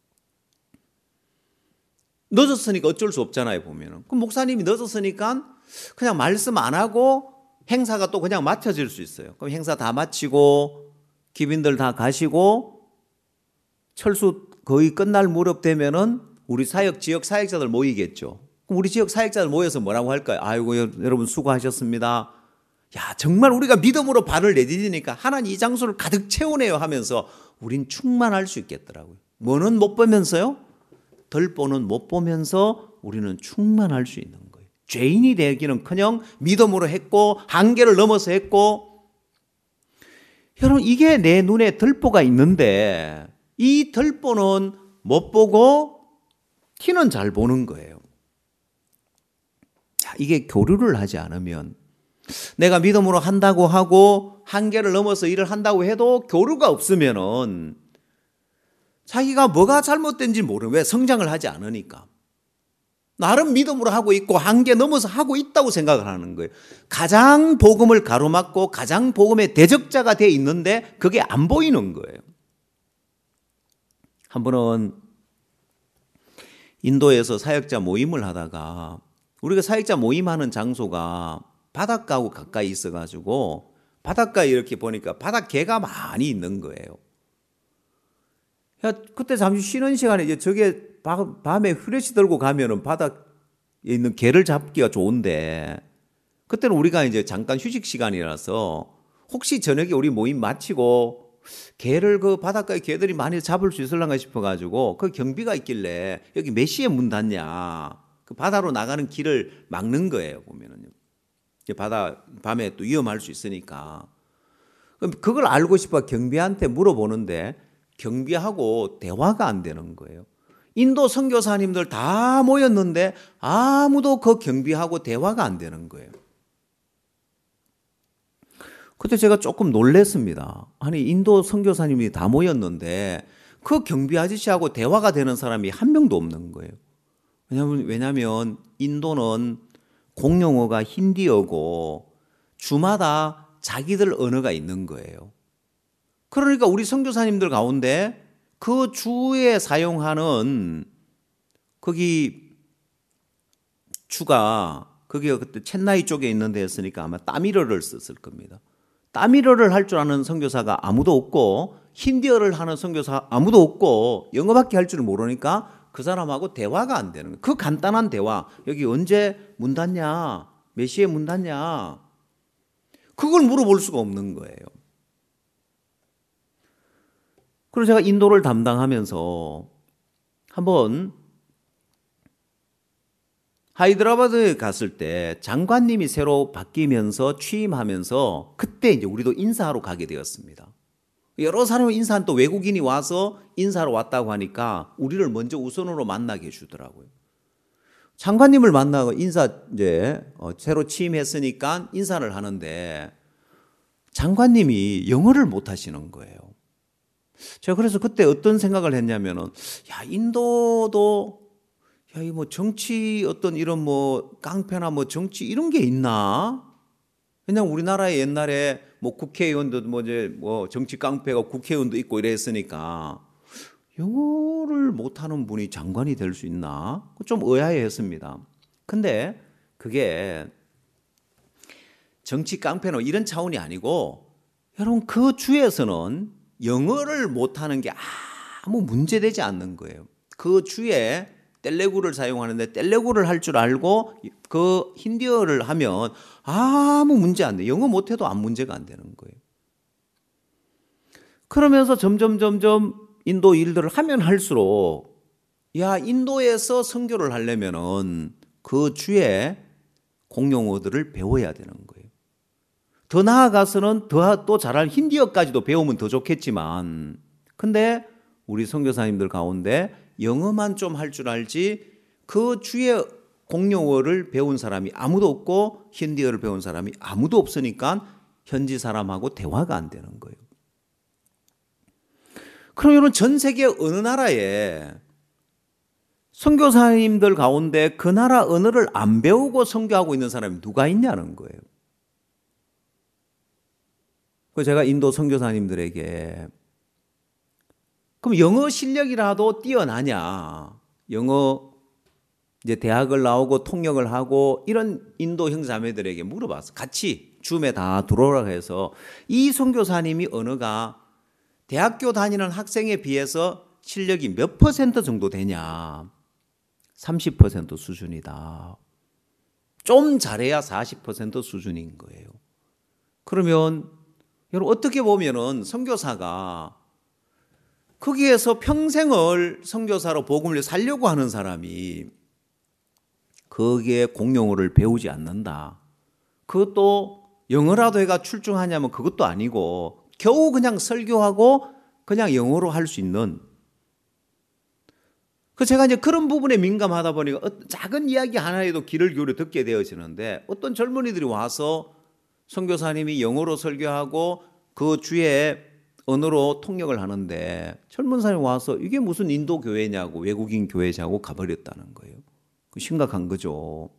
S1: 늦었으니까 어쩔 수 없잖아요, 보면은. 그럼 목사님이 늦었으니까 그냥 말씀 안 하고 행사가 또 그냥 맡겨질 수 있어요. 그럼 행사 다 마치고 기빈들 다 가시고 철수 거의 끝날 무렵 되면은 우리 사역 지역 사역자들 모이겠죠. 그럼 우리 지역 사역자들 모여서 뭐라고 할까요? 아이고 여러분 수고하셨습니다. 야 정말 우리가 믿음으로 발을 내디디니까 하나님 이 장소를 가득 채우네요 하면서 우린 충만할 수 있겠더라고요. 뭐는 못 보면서요? 덜보는 못 보면서 우리는 충만할 수 있는 거예요. 죄인이 되기는커녕 믿음으로 했고 한계를 넘어서 했고 여러분 이게 내 눈에 덜보가 있는데 이 덜보는 못 보고 티는 잘 보는 거예요. 자, 이게 교류를 하지 않으면 내가 믿음으로 한다고 하고 한계를 넘어서 일을 한다고 해도 교류가 없으면은 자기가 뭐가 잘못된지 모르는 왜 성장을 하지 않으니까 나름 믿음으로 하고 있고 한계 넘어서 하고 있다고 생각을 하는 거예요. 가장 복음을 가로막고 가장 복음의 대적자가 돼 있는데 그게 안 보이는 거예요. 한 번은 인도에서 사역자 모임을 하다가 우리가 사역자 모임하는 장소가 바닷가하고 가까이 있어가지고 바닷가에 이렇게 보니까 바닷개가 많이 있는 거예요. 야, 그때 잠시 쉬는 시간에 이제 저게 밤에 후레쉬 들고 가면은 바닷에 있는 개를 잡기가 좋은데 그때는 우리가 이제 잠깐 휴식 시간이라서 혹시 저녁에 우리 모임 마치고 개를 그 바닷가에 개들이 많이 잡을 수 있을란가 싶어가지고 그 경비가 있길래 여기 몇 시에 문 닫냐 그 바다로 나가는 길을 막는 거예요. 보면은요. 바다 밤에 또 위험할 수 있으니까 그럼 그걸 알고 싶어 경비한테 물어보는데 경비하고 대화가 안 되는 거예요. 인도 선교사님들 다 모였는데 아무도 그 경비하고 대화가 안 되는 거예요. 그때 제가 조금 놀랐습니다. 아니 인도 선교사님이 다 모였는데 그 경비 아저씨하고 대화가 되는 사람이 한 명도 없는 거예요. 왜냐하면, 왜냐하면 인도는 공용어가 힌디어고 주마다 자기들 언어가 있는 거예요. 그러니까 우리 선교사님들 가운데 그 주에 사용하는 거기 주가 거기가 그때 첸나이 쪽에 있는 데였으니까 아마 따미르를 썼을 겁니다. 따미르를 할 줄 아는 선교사가 아무도 없고 힌디어를 하는 선교사 아무도 없고 영어밖에 할 줄 모르니까 그 사람하고 대화가 안 되는 거예요. 그 간단한 대화 여기 언제 문 닫냐 몇 시에 문 닫냐 그걸 물어볼 수가 없는 거예요. 그래서 제가 인도를 담당하면서 한번 하이드라바드에 갔을 때 장관님이 새로 바뀌면서 취임하면서 그때 이제 우리도 인사하러 가게 되었습니다. 여러 사람이 인사한 또 외국인이 와서 인사하러 왔다고 하니까 우리를 먼저 우선으로 만나게 해주더라고요. 장관님을 만나고 인사 이제 새로 취임했으니까 인사를 하는데 장관님이 영어를 못 하시는 거예요. 제가 그래서 그때 어떤 생각을 했냐면은 야 인도도 야, 이 뭐 정치 어떤 이런 뭐 깡패나 뭐 정치 이런 게 있나? 그냥 우리나라에 옛날에 뭐 국회의원도 뭐 이제 뭐 정치 깡패가 국회의원도 있고 이랬으니까 영어를 못하는 분이 장관이 될 수 있나? 좀 의아해했습니다. 근데 그게 정치 깡패나 이런 차원이 아니고 여러분 그 주에서는 영어를 못하는 게 아무 문제되지 않는 거예요. 그 주에 텔레구를 사용하는데 텔레구를 할 줄 알고 그 힌디어를 하면 아무 문제 안 돼. 영어 못해도 아무 문제가 안 되는 거예요. 그러면서 점점 점점 인도 일들을 하면 할수록 야 인도에서 선교를 하려면은 그 주의 공용어들을 배워야 되는 거예요. 더 나아가서는 더 또 잘할 힌디어까지도 배우면 더 좋겠지만 근데 우리 선교사님들 가운데 영어만 좀 할 줄 알지 그 주의 공용어를 배운 사람이 아무도 없고 힌디어를 배운 사람이 아무도 없으니까 현지 사람하고 대화가 안 되는 거예요. 그럼 여러분 전 세계 어느 나라에 선교사님들 가운데 그 나라 언어를 안 배우고 선교하고 있는 사람이 누가 있냐는 거예요. 그래서 제가 인도 선교사님들에게 그럼 영어 실력이라도 뛰어나냐? 영어 이제 대학을 나오고 통역을 하고 이런 인도 형제자매들에게 물어봤어. 같이 줌에 다 들어오라고 해서 이 선교사님이 언어가 대학교 다니는 학생에 비해서 실력이 몇 퍼센트 정도 되냐? 삼십 퍼센트 수준이다. 좀 잘해야 사십 퍼센트 수준인 거예요. 그러면 여러분 어떻게 보면은 선교사가 거기에서 평생을 선교사로 복음을 살려고 하는 사람이 거기에 공용어를 배우지 않는다. 그것도 영어라도 해가 출중하냐면 그것도 아니고 겨우 그냥 설교하고 그냥 영어로 할 수 있는. 그 제가 이제 그런 부분에 민감하다 보니까 작은 이야기 하나에도 귀를 기울여 듣게 되어지는데 어떤 젊은이들이 와서 선교사님이 영어로 설교하고 그 주에 언어로 통역을 하는데 젊은 사람이 와서 이게 무슨 인도 교회냐고 외국인 교회냐고 가버렸다는 거예요. 심각한 거죠.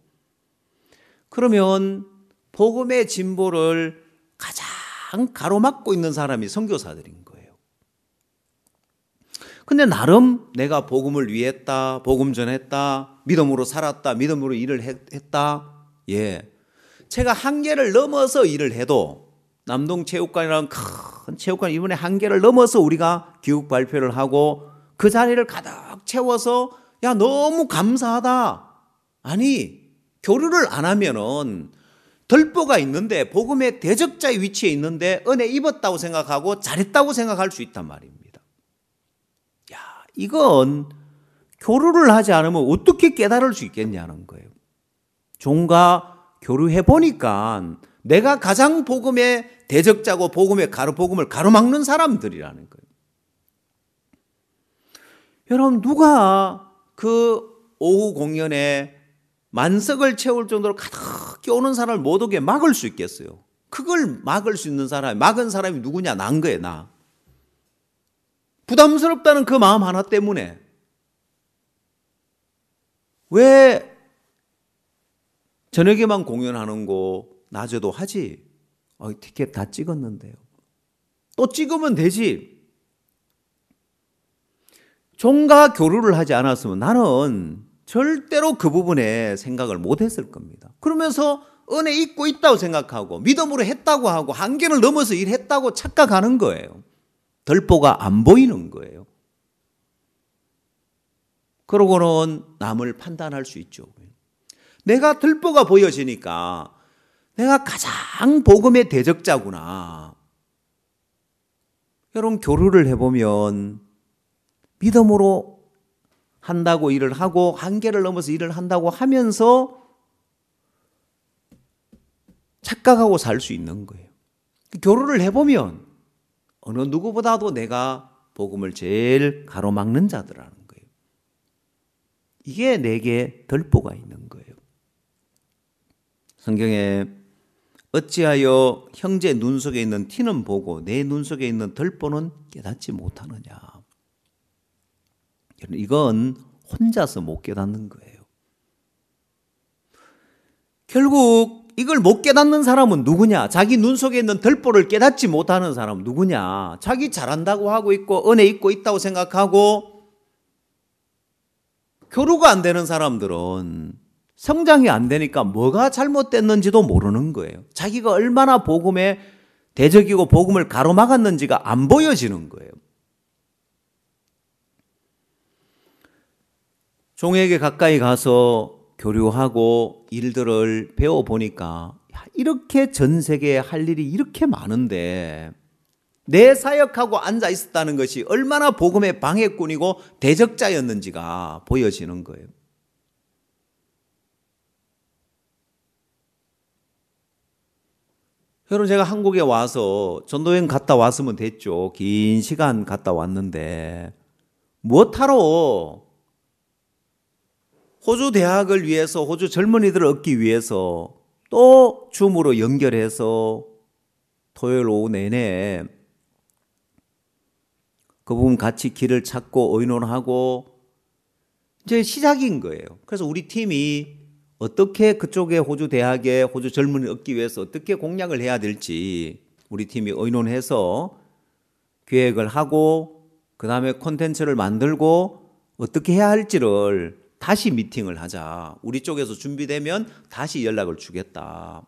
S1: 그러면 복음의 진보를 가장 가로막고 있는 사람이 선교사들인 거예요. 근데 나름 내가 복음을 위했다, 복음 전했다, 믿음으로 살았다, 믿음으로 일을 했다. 예, 제가 한계를 넘어서 일을 해도 남동체육관이라는 큰 체육관 이번에 한계를 넘어서 우리가 교육 발표를 하고 그 자리를 가득 채워서 야 너무 감사하다. 아니 교류를 안 하면은 덜보가 있는데 복음의 대적자의 위치에 있는데 은혜 입었다고 생각하고 잘했다고 생각할 수 있단 말입니다. 야 이건 교류를 하지 않으면 어떻게 깨달을 수 있겠냐는 거예요. 종과 교류해 보니까 내가 가장 복음의 대적자고 복음의 가로 복음을 가로막는 사람들이라는 거예요. 여러분 누가 그 오후 공연에 만석을 채울 정도로 가득 끼우는 사람을 못 오게 막을 수 있겠어요? 그걸 막을 수 있는 사람이 막은 사람이 누구냐? 난 거예요. 나. 부담스럽다는 그 마음 하나 때문에 왜 저녁에만 공연하는 거 낮에도 하지? 어, 티켓 다 찍었는데요. 또 찍으면 되지. 종과 교류를 하지 않았으면 나는 절대로 그 부분에 생각을 못했을 겁니다. 그러면서 은혜 있고 있다고 생각하고 믿음으로 했다고 하고 한계를 넘어서 일했다고 착각하는 거예요. 덜보가 안 보이는 거예요. 그러고는 남을 판단할 수 있죠. 내가 덜보가 보여지니까 내가 가장 복음의 대적자구나. 여러분 교류를 해보면 믿음으로 한다고 일을 하고 한계를 넘어서 일을 한다고 하면서 착각하고 살 수 있는 거예요. 교류를 해보면 어느 누구보다도 내가 복음을 제일 가로막는 자들이라는 거예요. 이게 내게 덜보가 있는 거예요. 성경에 어찌하여 형제 눈 속에 있는 티는 보고 내 눈 속에 있는 덜보는 깨닫지 못하느냐. 이건 혼자서 못 깨닫는 거예요. 결국 이걸 못 깨닫는 사람은 누구냐? 자기 눈 속에 있는 덜보를 깨닫지 못하는 사람은 누구냐? 자기 잘한다고 하고 있고 은혜 있고 있다고 생각하고 교류가 안 되는 사람들은 성장이 안 되니까 뭐가 잘못됐는지도 모르는 거예요. 자기가 얼마나 복음에 대적이고 복음을 가로막았는지가 안 보여지는 거예요. 종에게 가까이 가서 교류하고 일들을 배워보니까 이렇게 전 세계에 할 일이 이렇게 많은데 내 사역하고 앉아 있었다는 것이 얼마나 복음의 방해꾼이고 대적자였는지가 보여지는 거예요. 여러분 제가 한국에 와서 전도여행 갔다 왔으면 됐죠. 긴 시간 갔다 왔는데 무엇하러 호주 대학을 위해서 호주 젊은이들을 얻기 위해서 또 줌으로 연결해서 토요일 오후 내내 그 부분 같이 길을 찾고 의논하고 이제 시작인 거예요. 그래서 우리 팀이 어떻게 그쪽에 호주 대학에 호주 젊은이를 얻기 위해서 어떻게 공략을 해야 될지 우리 팀이 의논해서 계획을 하고 그 다음에 콘텐츠를 만들고 어떻게 해야 할지를 다시 미팅을 하자. 우리 쪽에서 준비되면 다시 연락을 주겠다.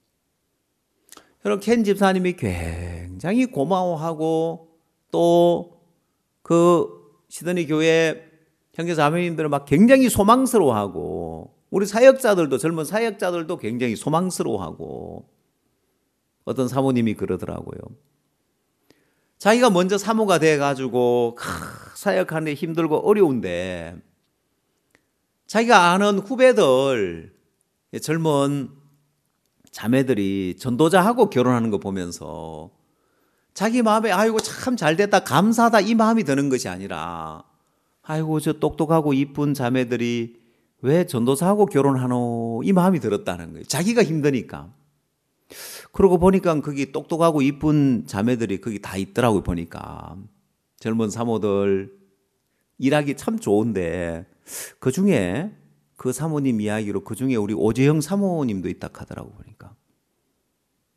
S1: 여러분 켄 집사님이 굉장히 고마워하고 또 그 시드니 교회 형제 자매님들은 막 굉장히 소망스러워하고 우리 사역자들도 젊은 사역자들도 굉장히 소망스러워하고 어떤 사모님이 그러더라고요. 자기가 먼저 사모가 돼가지고 사역하는 데 힘들고 어려운데 자기가 아는 후배들 젊은 자매들이 전도자하고 결혼하는 거 보면서 자기 마음에 아이고 참 잘됐다 감사하다 이 마음이 드는 것이 아니라 아이고 저 똑똑하고 이쁜 자매들이 왜 전도사하고 결혼하노 이 마음이 들었다는 거예요. 자기가 힘드니까. 그러고 보니까 거기 똑똑하고 이쁜 자매들이 거기 다 있더라고요. 보니까 젊은 사모들 일하기 참 좋은데 그 중에 그 사모님 이야기로 그 중에 우리 오재영 사모님도 있다 하더라고 보니까.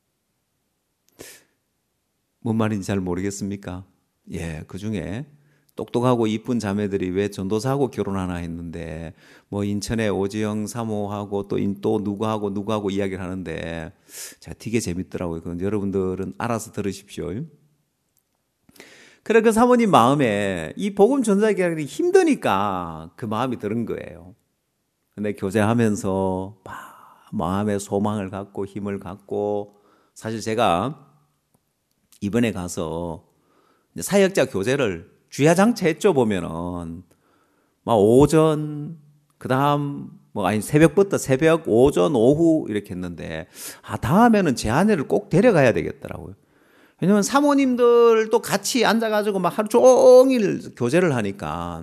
S1: 뭔 말인지 잘 모르겠습니까? 예, 그 중에 똑똑하고 이쁜 자매들이 왜 전도사하고 결혼하나 했는데 뭐 인천에 오지영 사모하고 또, 인, 또 누구하고 누구하고 이야기를 하는데 제가 되게 재밌더라고요. 그건 여러분들은 알아서 들으십시오. 그래 그 사모님 마음에 이 복음 전달하기 힘드니까 그 마음이 드는 거예요. 근데 교제하면서 막 마음에 소망을 갖고 힘을 갖고 사실 제가 이번에 가서 사역자 교제를 주야장차 했죠. 보면은 막 오전 그다음 뭐 아니 새벽부터 새벽 오전 오후 이렇게 했는데 아 다음에는 제 아내를 꼭 데려가야 되겠더라고요. 왜냐면 사모님들도 같이 앉아가지고 막 하루 종일 교제를 하니까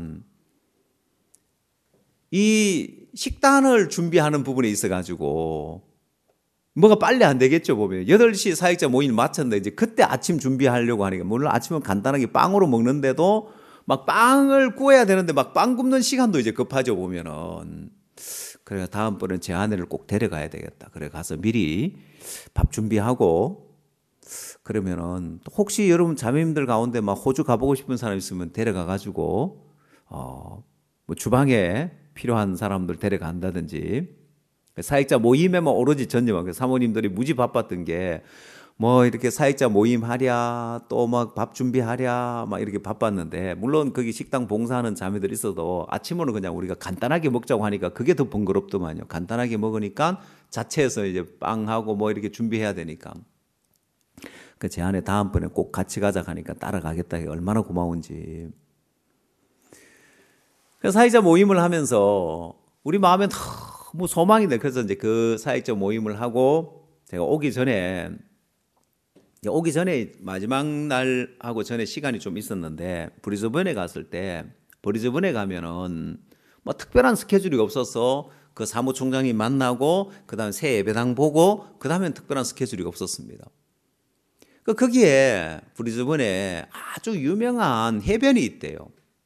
S1: 이 식단을 준비하는 부분에 있어가지고 뭐가 빨리 안 되겠죠, 보면. 여덟 시 사역자 모임 마쳤는데 이제 그때 아침 준비하려고 하니까 물론 아침은 간단하게 빵으로 먹는데도 막 빵을 구워야 되는데 막 빵 굽는 시간도 이제 급하죠, 보면은. 그래 다음번엔 제 아내를 꼭 데려가야 되겠다. 그래 가서 미리 밥 준비하고 그러면은 혹시 여러분 자매님들 가운데 막 호주 가보고 싶은 사람 있으면 데려가 가지고 어 뭐 주방에 필요한 사람들 데려간다든지 사역자 모임에만 오로지 전념하고 사모님들이 무지 바빴던 게 뭐 이렇게 사역자 모임 하랴 또 막 밥 준비하랴 막 이렇게 바빴는데 물론 거기 식당 봉사하는 자매들 있어도 아침으로 그냥 우리가 간단하게 먹자고 하니까 그게 더 번거롭더만요. 간단하게 먹으니까 자체에서 이제 빵하고 뭐 이렇게 준비해야 되니까 그 제 아내 다음번에 꼭 같이 가자 하니까 따라가겠다. 얼마나 고마운지. 그래서 사역자 모임을 하면서 우리 마음에 너무 소망이 돼. 그래서 이제 그 사역자 모임을 하고 제가 오기 전에 오기 전에 마지막 날하고 전에 시간이 좀 있었는데 브리즈번에 갔을 때 브리즈번에 가면은 뭐 특별한 스케줄이 없어서 그 사무총장이 만나고 그다음에 새 예배당 보고 그다음엔 특별한 스케줄이 없었습니다. 그 거기에 브리즈번에 아주 유명한 해변이 있대요.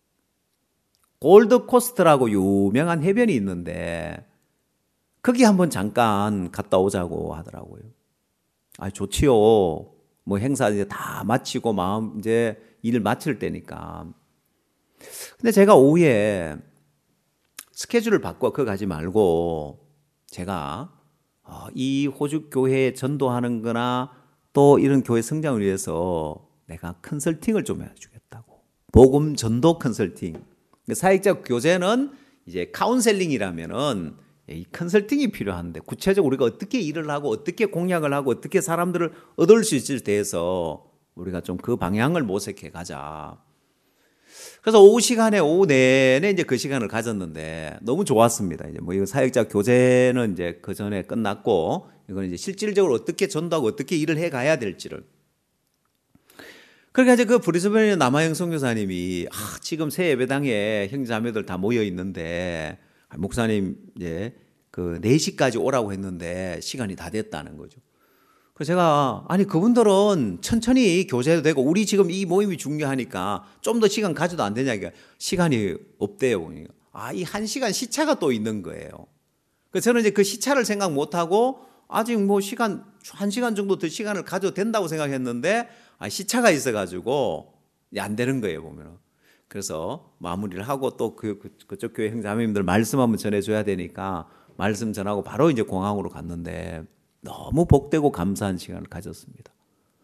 S1: 골드코스트라고 유명한 해변이 있는데 거기 한번 잠깐 갔다 오자고 하더라고요. 아, 좋지요. 뭐 행사 이제 다 마치고 마음 이제 일을 마칠 때니까. 근데 제가 오후에 스케줄을 바꿔 그 가지 말고 제가 이 호주 교회에 전도하는 거나 또 이런 교회 성장을 위해서 내가 컨설팅을 좀 해주겠다고. 복음 전도 컨설팅. 사역자 교제는 이제 카운셀링이라면은 이 컨설팅이 필요한데 구체적으로 우리가 어떻게 일을 하고 어떻게 공약을 하고 어떻게 사람들을 얻을 수 있을지에 대해서 우리가 좀 그 방향을 모색해 가자. 그래서 오후 시간에 오후 내내 이제 그 시간을 가졌는데 너무 좋았습니다. 이제 뭐 이거 사역자 교제는 이제 그 전에 끝났고 이건 이제 실질적으로 어떻게 전도하고 어떻게 일을 해 가야 될지를. 그러니까 이제 그 브리스번의 남아영 선교사님이 아, 지금 새 예배당에 형제자매들 다 모여 있는데 목사님 이제 그 네 시까지 오라고 했는데 시간이 다 됐다는 거죠. 그래서 제가 아니 그분들은 천천히 교제도 되고 우리 지금 이 모임이 중요하니까 좀 더 시간 가져도 안 되냐. 그러니까 시간이 없대요. 아, 이 한 시간 시차가 또 있는 거예요. 그래서 저는 이제 그 시차를 생각 못 하고 아직 뭐 시간 한 시간 정도 더 시간을 가져도 된다고 생각했는데 아, 시차가 있어가지고 안 되는 거예요 보면은. 그래서 마무리를 하고 또 그, 그, 그쪽 교회 형제자매님들 말씀 한번 전해줘야 되니까 말씀 전하고 바로 이제 공항으로 갔는데 너무 복되고 감사한 시간을 가졌습니다.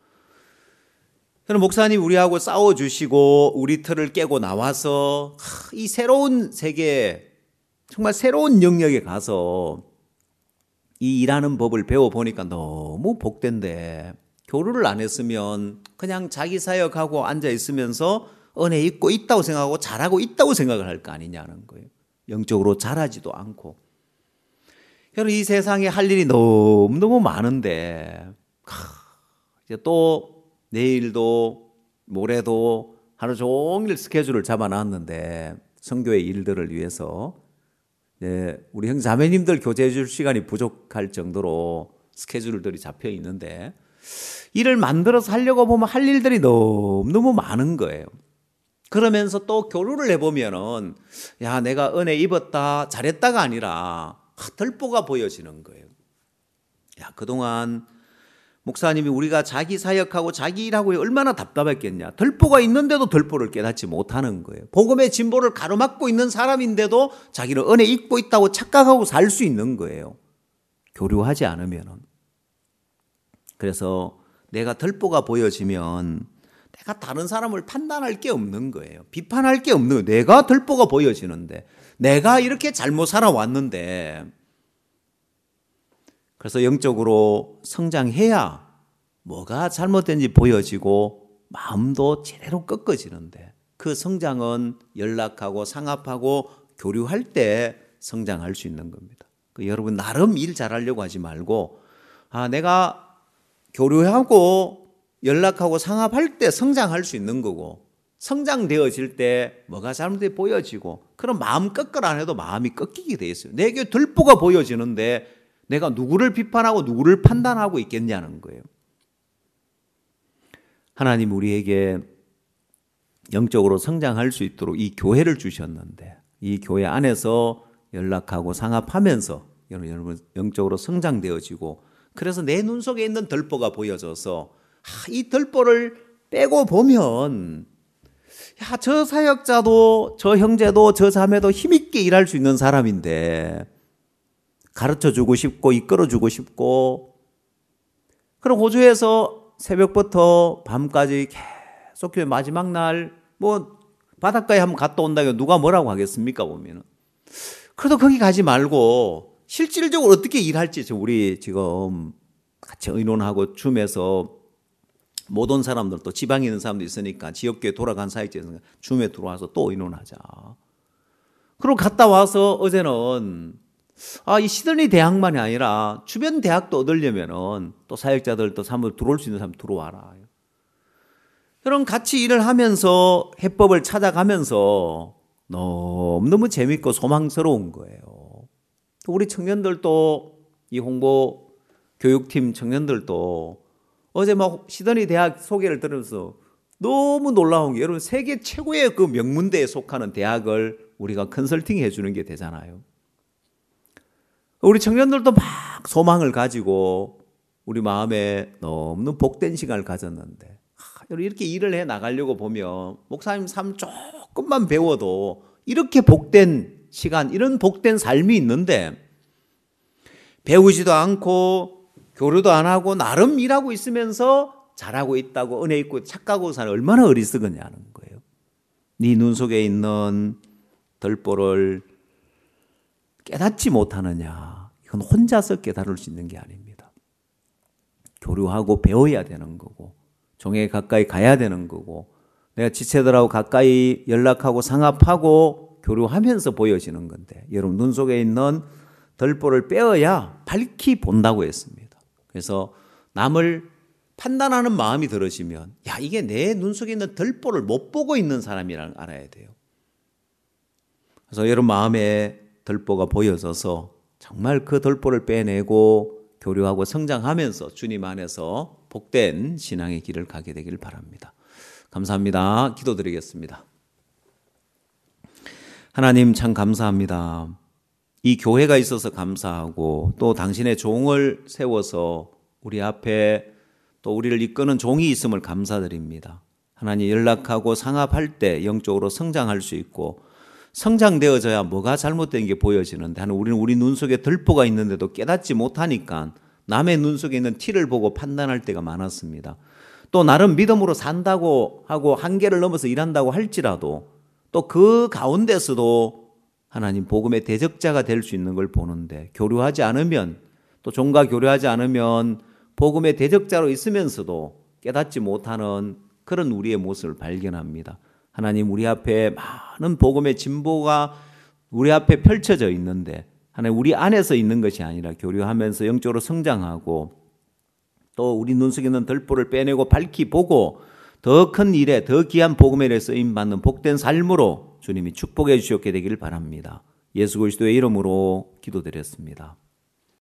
S1: 저는 목사님 우리하고 싸워주시고 우리 틀을 깨고 나와서 이 새로운 세계 정말 새로운 영역에 가서 이 일하는 법을 배워보니까 너무 복된데 교류를 안 했으면 그냥 자기 사역하고 앉아 있으면서 은혜 있고 있다고 생각하고 잘하고 있다고 생각을 할 거 아니냐는 거예요. 영적으로 잘하지도 않고. 여러분 이 세상에 할 일이 너무너무 많은데 이제 또 내일도 모레도 하루 종일 스케줄을 잡아놨는데 선교의 일들을 위해서 우리 형 자매님들 교제해 줄 시간이 부족할 정도로 스케줄들이 잡혀 있는데 일을 만들어서 하려고 보면 할 일들이 너무너무 많은 거예요. 그러면서 또 교류를 해보면은 야 내가 은혜 입었다 잘했다가 아니라 덜보가 보여지는 거예요. 야 그동안 목사님이 우리가 자기 사역하고 자기 일하고 얼마나 답답했겠냐. 덜보가 있는데도 덜보를 깨닫지 못하는 거예요. 복음의 진보를 가로막고 있는 사람인데도 자기는 은혜 입고 있다고 착각하고 살 수 있는 거예요. 교류하지 않으면. 그래서 내가 덜보가 보여지면 내가 다른 사람을 판단할 게 없는 거예요. 비판할 게 없는 거예요. 내가 덜보가 보여지는데, 내가 이렇게 잘못 살아왔는데. 그래서 영적으로 성장해야 뭐가 잘못된지 보여지고 마음도 제대로 꺾어지는데, 그 성장은 연락하고 상합하고 교류할 때 성장할 수 있는 겁니다. 그 여러분 나름 일 잘하려고 하지 말고, 아 내가 교류하고 연락하고 상합할 때 성장할 수 있는 거고, 성장되어질 때 뭐가 잘못돼 보여지고, 그럼 마음 꺾으라 안 해도 마음이 꺾이게 돼 있어요. 내게 덜보가 보여지는데 내가 누구를 비판하고 누구를 판단하고 있겠냐는 거예요. 하나님 우리에게 영적으로 성장할 수 있도록 이 교회를 주셨는데, 이 교회 안에서 연락하고 상합하면서 여러분 영적으로 성장되어지고, 그래서 내 눈 속에 있는 덜보가 보여져서 이 덜보를 빼고 보면, 야, 저 사역자도 저 형제도 저 자매도 힘있게 일할 수 있는 사람인데 가르쳐주고 싶고 이끌어주고 싶고, 그럼 호주에서 새벽부터 밤까지 계속 교회 마지막 날 뭐 바닷가에 한번 갔다 온다고 누가 뭐라고 하겠습니까 보면은. 그래도 거기 가지 말고 실질적으로 어떻게 일할지 우리 지금 같이 의논하고 줌에서 못 온 사람들, 또 지방에 있는 사람도 있으니까 지역교회 돌아간 사역자에서 줌에 들어와서 또 의논하자. 그리고 갔다 와서 어제는 아, 이 시드니 대학만이 아니라 주변 대학도 얻으려면은 또 사역자들 또 사무 들어올 수 있는 사람 들어와라. 그럼 같이 일을 하면서 해법을 찾아가면서 너무너무 재밌고 소망스러운 거예요. 우리 청년들도, 이 홍보 교육팀 청년들도 어제 막 시드니 대학 소개를 들으면서 너무 놀라운 게, 여러분 세계 최고의 그 명문대에 속하는 대학을 우리가 컨설팅 해주는 게 되잖아요. 우리 청년들도 막 소망을 가지고 우리 마음에 너무 복된 시간을 가졌는데, 이렇게 일을 해 나가려고 보면 목사님 삶 조금만 배워도 이렇게 복된 시간, 이런 복된 삶이 있는데 배우지도 않고 교류도 안 하고 나름 일하고 있으면서 잘하고 있다고 은혜 있고 착각하고 사는, 얼마나 어리석으냐는 거예요. 네 눈 속에 있는 덜보를 깨닫지 못하느냐, 이건 혼자서 깨달을 수 있는 게 아닙니다. 교류하고 배워야 되는 거고, 종에 가까이 가야 되는 거고, 내가 지체들하고 가까이 연락하고 상합하고 교류하면서 보여지는 건데, 여러분 눈 속에 있는 덜보를 빼어야 밝히 본다고 했습니다. 그래서 남을 판단하는 마음이 들어지면, 야, 이게 내 눈 속에 있는 덜보를 못 보고 있는 사람이라는 걸 알아야 돼요. 그래서 여러분 마음에 덜보가 보여져서 정말 그 덜보를 빼내고 교류하고 성장하면서 주님 안에서 복된 신앙의 길을 가게 되기를 바랍니다. 감사합니다. 기도드리겠습니다. 하나님 참 감사합니다. 이 교회가 있어서 감사하고, 또 당신의 종을 세워서 우리 앞에 또 우리를 이끄는 종이 있음을 감사드립니다. 하나님 연락하고 상합할 때 영적으로 성장할 수 있고, 성장되어져야 뭐가 잘못된 게 보여지는데, 하는 우리는 우리 눈 속에 덜보가 있는데도 깨닫지 못하니까 남의 눈 속에 있는 티를 보고 판단할 때가 많았습니다. 또 나름 믿음으로 산다고 하고 한계를 넘어서 일한다고 할지라도 또 그 가운데서도 하나님 복음의 대적자가 될 수 있는 걸 보는데, 교류하지 않으면, 또 종과 교류하지 않으면 복음의 대적자로 있으면서도 깨닫지 못하는 그런 우리의 모습을 발견합니다. 하나님 우리 앞에 많은 복음의 진보가 우리 앞에 펼쳐져 있는데, 하나님 우리 안에서 있는 것이 아니라 교류하면서 영적으로 성장하고, 또 우리 눈 속에 있는 덜보를 빼내고 밝히 보고 더 큰 일에, 더 귀한 복음에 대해 쓰임받는 복된 삶으로 주님이 축복해 주시게 되기를 바랍니다. 예수 그리스도의 이름으로 기도드렸습니다.